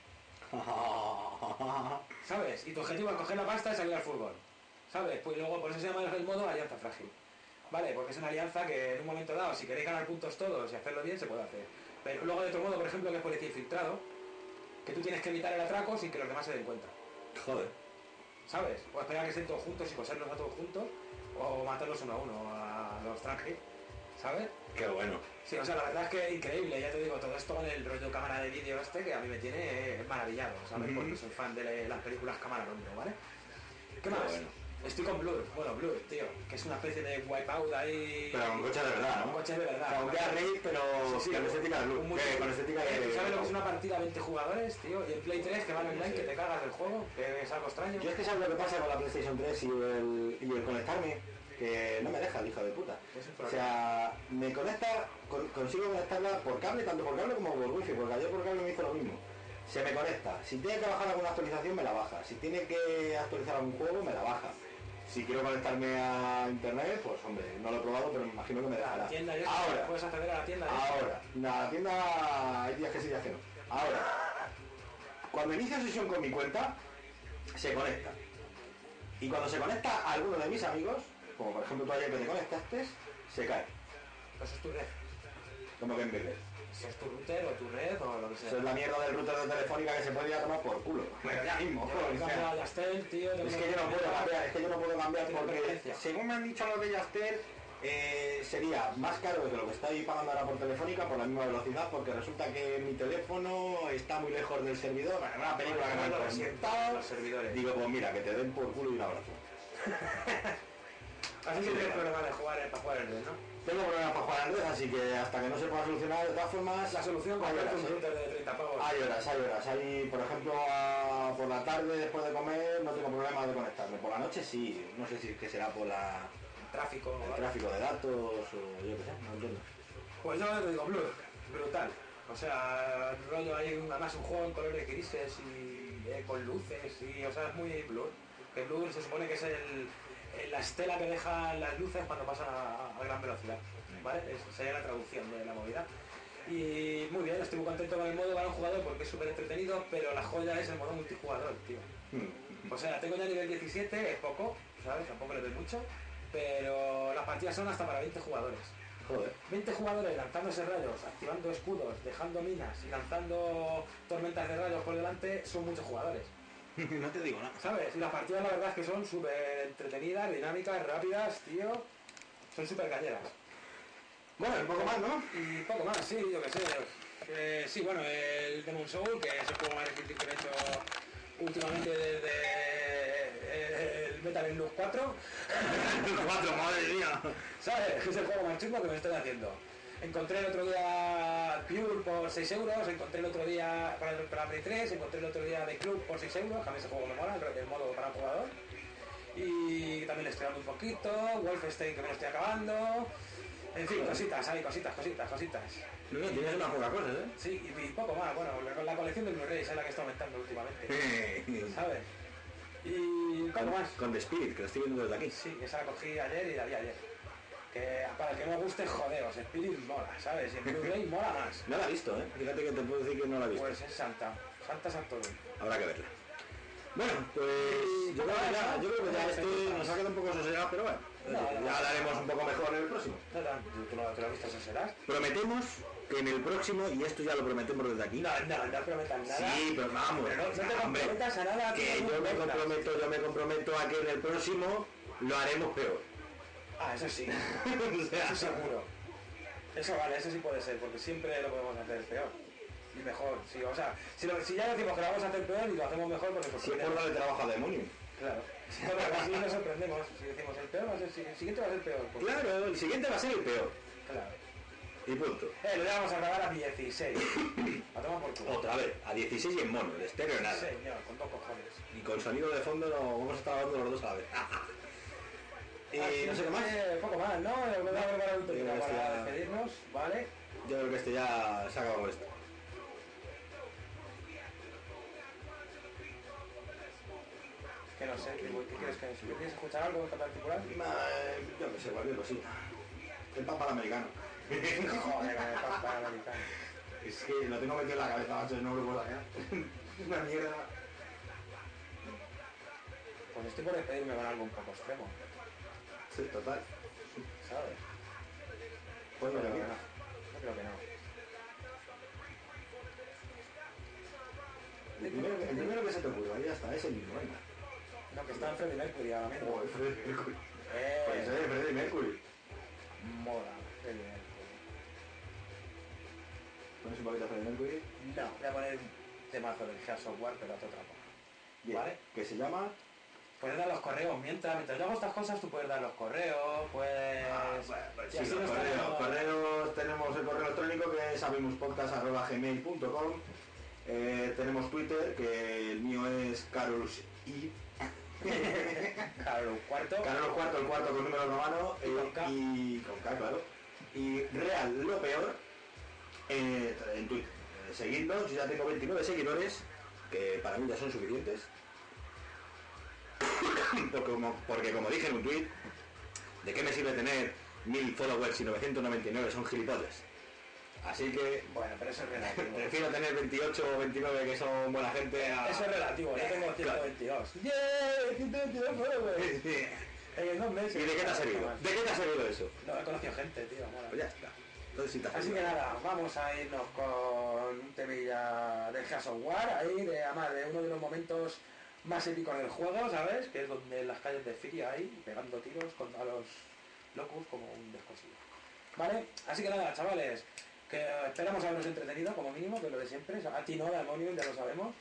¿sabes? Y tu objetivo al coger la pasta es salir al fútbol, ¿sabes? Pues luego por eso se llama el modo alianza frágil, ¿vale? Porque es una alianza que en un momento dado, si queréis ganar puntos todos y hacerlo bien, se puede hacer. Pero luego hay otro modo, por ejemplo, que es policía infiltrado, que tú tienes que evitar el atraco sin que los demás se den cuenta. Joder. ¿Sabes? O esperar a que estén todos juntos y coserlos a todos juntos, o matarlos uno a uno a los tranqui, ¿sabes? Qué bueno. Sí, o sea, la verdad es que increíble, ya te digo, todo esto con el rollo cámara de vídeo este que a mí me tiene eh, maravillado, ¿sabes? Ujú. Porque soy fan de le- las películas cámara lenta, ¿vale? ¿Qué Qué más? bueno. Estoy con Blur, bueno, Blur, tío, que es una especie de wipeout ahí... Pero con coches de verdad, ¿no? Con coches de verdad. O sea, un Gear Raid, pero Sí, sí, con estética de un luz. multi- Eh, con estética Eh, de... ¿tú ¿Sabes lo que es una partida a veinte jugadores, tío? Y en Play tres que van online, Sí. que te cagas del juego, que es algo extraño. Yo es que sabes lo que pasa con la PlayStation tres y el, y el conectarme, que no me deja el hijo de puta. Es un O problema. sea, me conecta, con- consigo conectarla por cable, tanto por cable como por wifi, porque ayer por cable me hizo lo mismo. Se me conecta, si tiene que bajar alguna actualización me la baja, si tiene que actualizar algún juego me la baja. Si quiero conectarme a internet, pues hombre, no lo he probado, pero me imagino que me A dejará. la tienda, yo Ahora, puedes acceder a la tienda. ¿eh? ahora, la tienda hay días que sí, días que no. Ahora, cuando inicio sesión con mi cuenta, se conecta. Y cuando se conecta a alguno de mis amigos, como por ejemplo tú ayer que te conectaste, se cae. Pues eso es tu red. Como que en vez de. Si es tu router o tu red o lo que sea. Eso es la mierda del router de Telefónica que se puede ir a tomar por culo. Pero ya mismo, Yo joder, he o sea, cambiado a Yastel, tío. tengo es que yo no una- puedo cambiar, es que yo no puedo cambiar Tiene porque preferencia. según me han dicho los de Yastel, eh, sería más caro que lo que estoy pagando ahora por Telefónica por la misma velocidad, porque resulta que mi teléfono está muy lejos del servidor. Bueno, una película que me han Lo siento, contado. los servidores. Digo, pues mira, que te den por culo y un abrazo. Así que tienes problema de jugar eh, para jugar el red, ¿no? Tengo problemas para jugar al red, así que hasta que no se pueda solucionar, de todas formas... La solución hay comprarte horas, un ¿eh? router de treinta pavos. Hay horas, hay horas. Hay, por ejemplo, a- por la tarde después de comer no tengo problema de conectarme. Por la noche sí, no sé si es que será por la, Tráfico. el ¿vale? tráfico de datos o yo qué sé, no entiendo. Pues yo te digo, Blur, brutal. O sea, rollo hay un- además un juego en colores grises y eh, con luces y, o sea, es muy Blur. Que Blur se supone que es el, el- la estela que dejan las luces cuando pasan a, a gran velocidad, ¿vale? Es, sería la traducción de la movida. Y muy bien, estoy muy contento con el modo para un jugador porque es súper entretenido, pero la joya es el modo multijugador, tío. O sea, tengo ya nivel diecisiete, es poco, ¿sabes? Tampoco le doy mucho, pero las partidas son hasta para veinte jugadores. Joder. veinte jugadores lanzándose rayos, activando escudos, dejando minas y lanzando tormentas de rayos por delante, son muchos jugadores, No te digo nada. ¿sabes? Y las partidas la verdad es que son súper entretenidas, dinámicas, rápidas, tío, son súper galleras. Bueno, un poco más, ¿no? Y poco más, sí, yo qué sé. Eh, sí, bueno, el Demon Soul, que es el juego más difícil que he hecho últimamente desde eh, el Metal Slug cuatro. Cuatro, madre mía. ¿Sabes? Es el juego más chungo que me estoy haciendo. Encontré el otro día Pure por seis euros, encontré el otro día para, para Play tres, encontré el otro día The Club por seis euros, que a mí ese juego me mola, el, el modo para un jugador. Y también le estoy dando un poquito, Wolfenstein que me lo estoy acabando. En fin, cositas, hay cositas, cositas, cositas. No, no, tienes unas pocas cosas, ¿eh? Sí, y, y poco más, bueno, la, la colección de Blu-ray es la que está aumentando últimamente, ¿sabes? Y poco Con, más. con The Spirit, que lo estoy viendo desde aquí. Sí, esa la cogí ayer y la vi ayer. Que para el que no guste, jodeos, Spirit mola, ¿sabes? Y el Blu-ray mola más. No la he visto, ¿eh? Fíjate que te puedo decir que no la he visto. Pues es Santa, Santa Santorum. Habrá que verla. Bueno, pues yo creo que ya, yo creo que ya este nos ha quedado un poco sosegado, pero bueno, No, no, ya no. lo haremos un poco mejor en el próximo. No, no, tú no, tú no has visto, eso serás. Prometemos que en el próximo, y esto ya lo prometemos desde aquí. No, no, no prometas nada. Sí, pero vamos, Pero no, no te hombre, comprometas a nada. que tú no yo me prometas. comprometo, yo me comprometo a que en el próximo lo haremos peor. Ah, eso sí, O sea, eso seguro. Eso vale, eso sí puede ser, porque siempre lo podemos hacer peor. Y mejor, sí, o sea, si, lo- si ya decimos que lo vamos a hacer peor y lo hacemos mejor, porque si es por sorprendemos. darle trabajo a Demonium. Claro. Sí, no, pero así nos sorprendemos. Si decimos el peor va a ser, el siguiente va a ser peor. Pues, Claro, el siguiente va a ser el peor. claro. Y punto. Eh, lo vamos a grabar a dieciséis. A tomar por culo. Otra vez, a dieciséis y en mono, de estéreo nada. Señor, con dos cojones. Y con sonido de fondo no vamos a estar hablando los dos a la vez. Y Así no sé qué más. que, poco más, ¿no? Voy a preparar un Yo creo toquita que para sea- despedirnos, ¿vale? Yo creo que este ya se ha acabado con esto. Que no sé, ¿qué, qué quieres que ¿Qué ¿Quieres escuchar algo en particular? Eh, Yo que sé, cualquier cosita. El papa al americano. Joder, con el papa americano. Es que lo tengo metido en la cabeza, macho, no lo puedo sacar. Es una mierda. Pues estoy por despedirme con algo un poco extremo, Sí, total. ¿sabes? Pues Yo no, creo que no. no. Yo creo que no. El primero, que- el primero que se te ocurra, ya está, es el mismo, venga. No, que está en Freddie Mercury ahora mismo. Oh, el Freddie Mercury. Pues Eh, es Freddie Mercury. mola, Freddie Mercury. Pones un poquito a Freddie Mercury. No, voy a poner un temazo del Gear Software, pero hace otra cosa. Bien. ¿Vale? Que se llama... Puedes dar los correos mientras, mientras yo hago estas cosas, tú puedes dar los correos, puedes... Ah, bueno, pues y sí, así los nos correos, tenemos- correos, tenemos el correo electrónico que es habimuspodcast arroba gmail punto com. Eh, tenemos Twitter, que el mío es Carlos I. Claro, cuarto. Carlos cuarto, el cuarto con número romano. Y con K. Y con K, claro. Y Real, lo peor, eh, en Twitter. Eh, seguidnos, yo ya tengo veintinueve seguidores, que para mí ya son suficientes. porque, como, porque como dije en un tweet, ¿de qué me sirve tener mil followers y novecientos noventa y nueve son gilipollas? Así que Bueno, pero eso es relativo. prefiero tener veintiocho o veintinueve que son buena gente a... Eso es relativo, yo tengo ciento veintidós. ¡Yeah! ciento veintidós followers. Sí. En dos meses. ¿Y de qué te ha servido? ¿De qué te ha servido eso? No, he conocido gente, tío. mola. Pues ya está. Entonces sí te ha Así servido. que nada, vamos a irnos con un temilla de Gears of War, ahí, de, además, de uno de los momentos más épicos del juego, ¿sabes? Que es donde en las calles de Firia ahí, pegando tiros contra los locos como un descosido. ¿Vale? Así que nada, chavales, que esperamos haberos entretenido, como mínimo, que es lo de siempre. A ti no, Demonium, ya lo sabemos.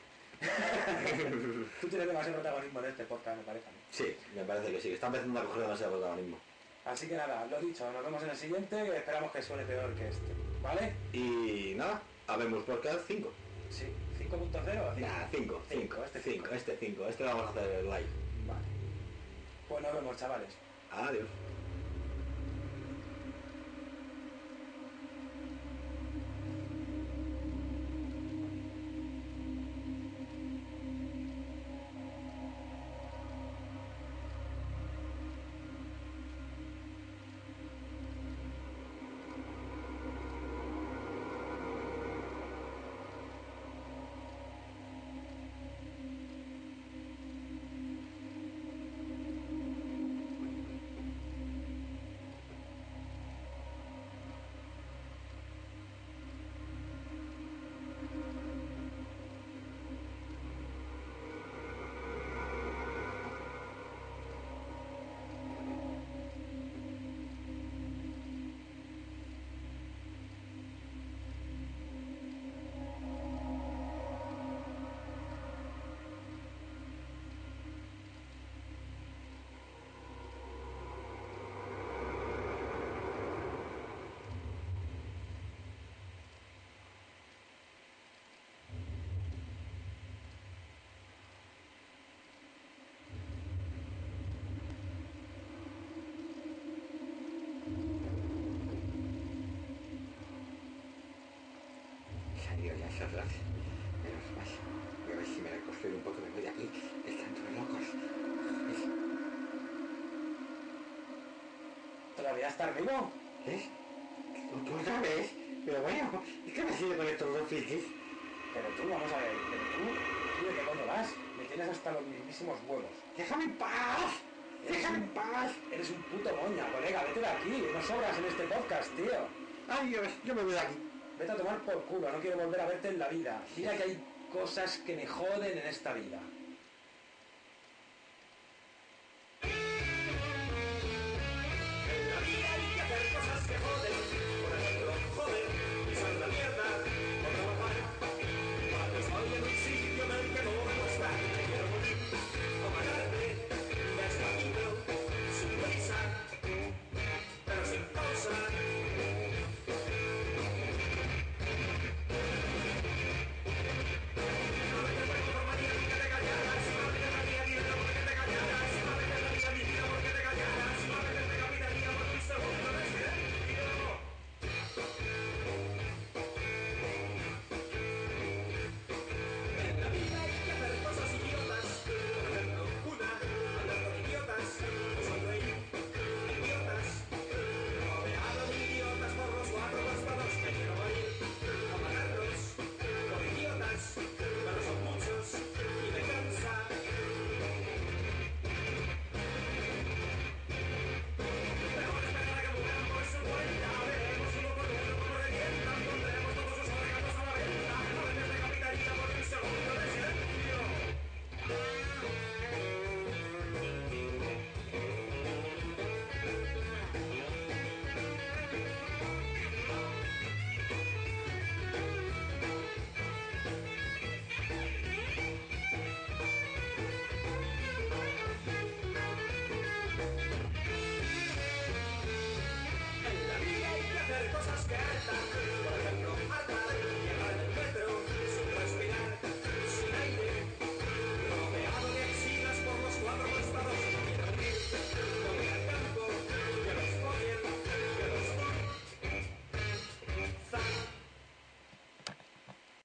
Tú tienes demasiado protagonismo en este podcast, me parece a mí. Sí, me parece que sí, que está empezando a coger demasiado protagonismo. Así que nada, lo dicho, nos vemos en el siguiente, que esperamos que suene peor que este. ¿Vale? Y nada, habemos podcast cinco. Sí, cinco punto cero. Nah, cinco, cinco, este este cinco. cinco, este cinco, este lo vamos a hacer live. Vale. Pues nos vemos, chavales. Adiós. Salió ya esos dos. Menos mal. Voy a ver si me reconstruyo un poco, me voy de aquí. Están todos locos. Te lo todavía estar vivo. ¿Eh? ¿Otra vez? Pero bueno, ¿y qué me sigue con estos dos frikis? Pero tú, vamos a ver, pero tú, ¿tú de qué coño vas? Me tienes hasta los mismísimos huevos. ¡Déjame en paz! ¡Déjame en paz! Eres un puto moña, colega, vete de aquí, no sobras en este podcast, tío. Ay, Dios, yo me voy de aquí. Vete a tomar por culo, no quiero volver a verte en la vida. Mira que hay cosas que me joden en esta vida.